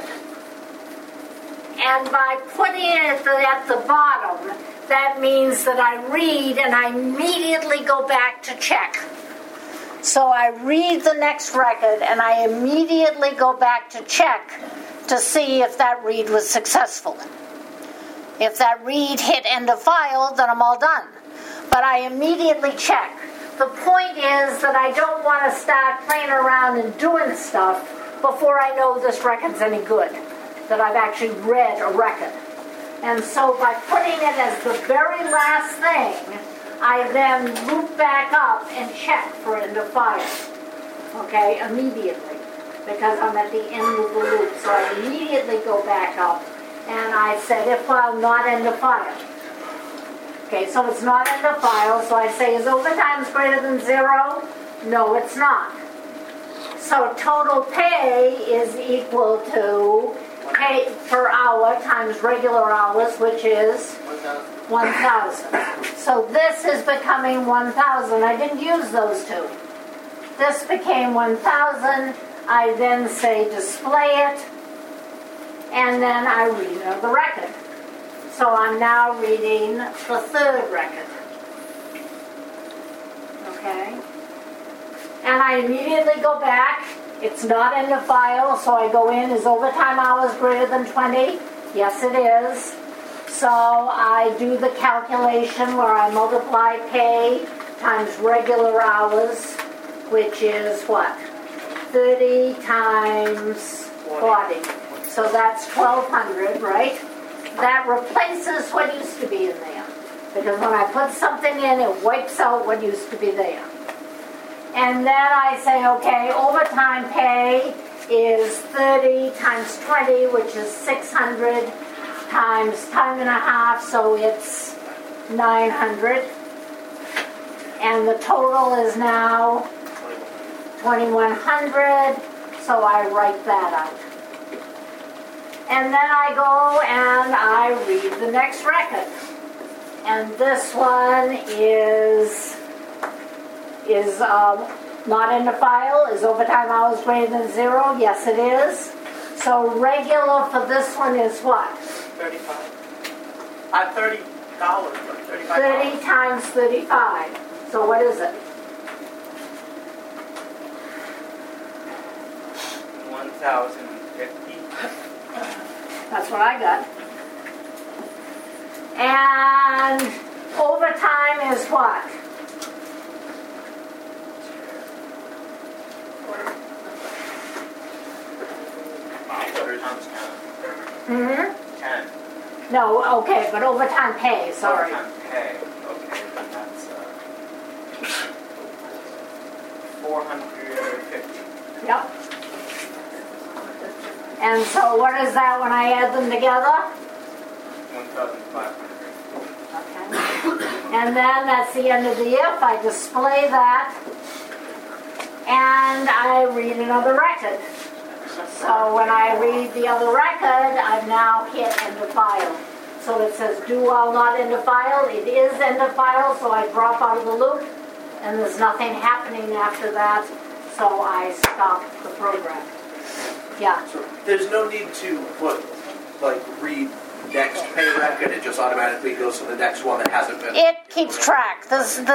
And by putting it at the bottom, that means that I read and I immediately go back to check. So I read the next record and I immediately go back to check to see if that read was successful. If that read hit end of file, then I'm all done. But I immediately check. The point is that I don't want to start playing around and doing stuff before I know this record's any good, that I've actually read a record. And so by putting it as the very last thing, I then loop back up and check for end of file. Okay, immediately, because I'm at the end of the loop. So I immediately go back up and I said if file not end of file. Okay, so it's not end of file, so I say, is overtimes greater than zero? No, it's not. So total pay is equal to pay per hour times regular hours, which is one thousand. So this is becoming one thousand. I didn't use those two. This became one thousand. I then say display it, and then I read the record. So I'm now reading the third record. Okay? And I immediately go back. It's not in the file, so I go in. Is overtime hours greater than twenty? Yes, it is. So I do the calculation where I multiply pay times regular hours, which is what? thirty times forty. So that's twelve hundred, right? That replaces what used to be in there. Because when I put something in, it wipes out what used to be there. And then I say, okay, overtime pay is thirty times twenty, which is six hundred times time and a half, so it's nine hundred. And the total is now twenty-one hundred, so I write that out. And then I go and I read the next record. And this one is is um, not in the file. Is overtime hours greater than zero? Yes, it is. So regular for this one is what? Thirty-five. Uh, thirty dollars. Thirty-five. Thirty times thirty-five. So what is it? One thousand fifty. That's what I got. And overtime is what? Thirty times ten. Mm-hmm. Ten. No, okay, but overtime pay, sorry. Overtime pay. Okay, then that's uh, four hundred fifty. Yep. And so what is that when I add them together? One thousand five hundred. Okay. And then that's the end of the if. I display that. And I read another record. So when I read the other record, I've now hit end of file. So it says do while not end of file. It is end of file, so I drop out of the loop. And there's nothing happening after that. So I stop the program. Yeah. So there's no need to put, like, read next pay record. It just automatically goes to the next one that hasn't been. It keeps track. This, the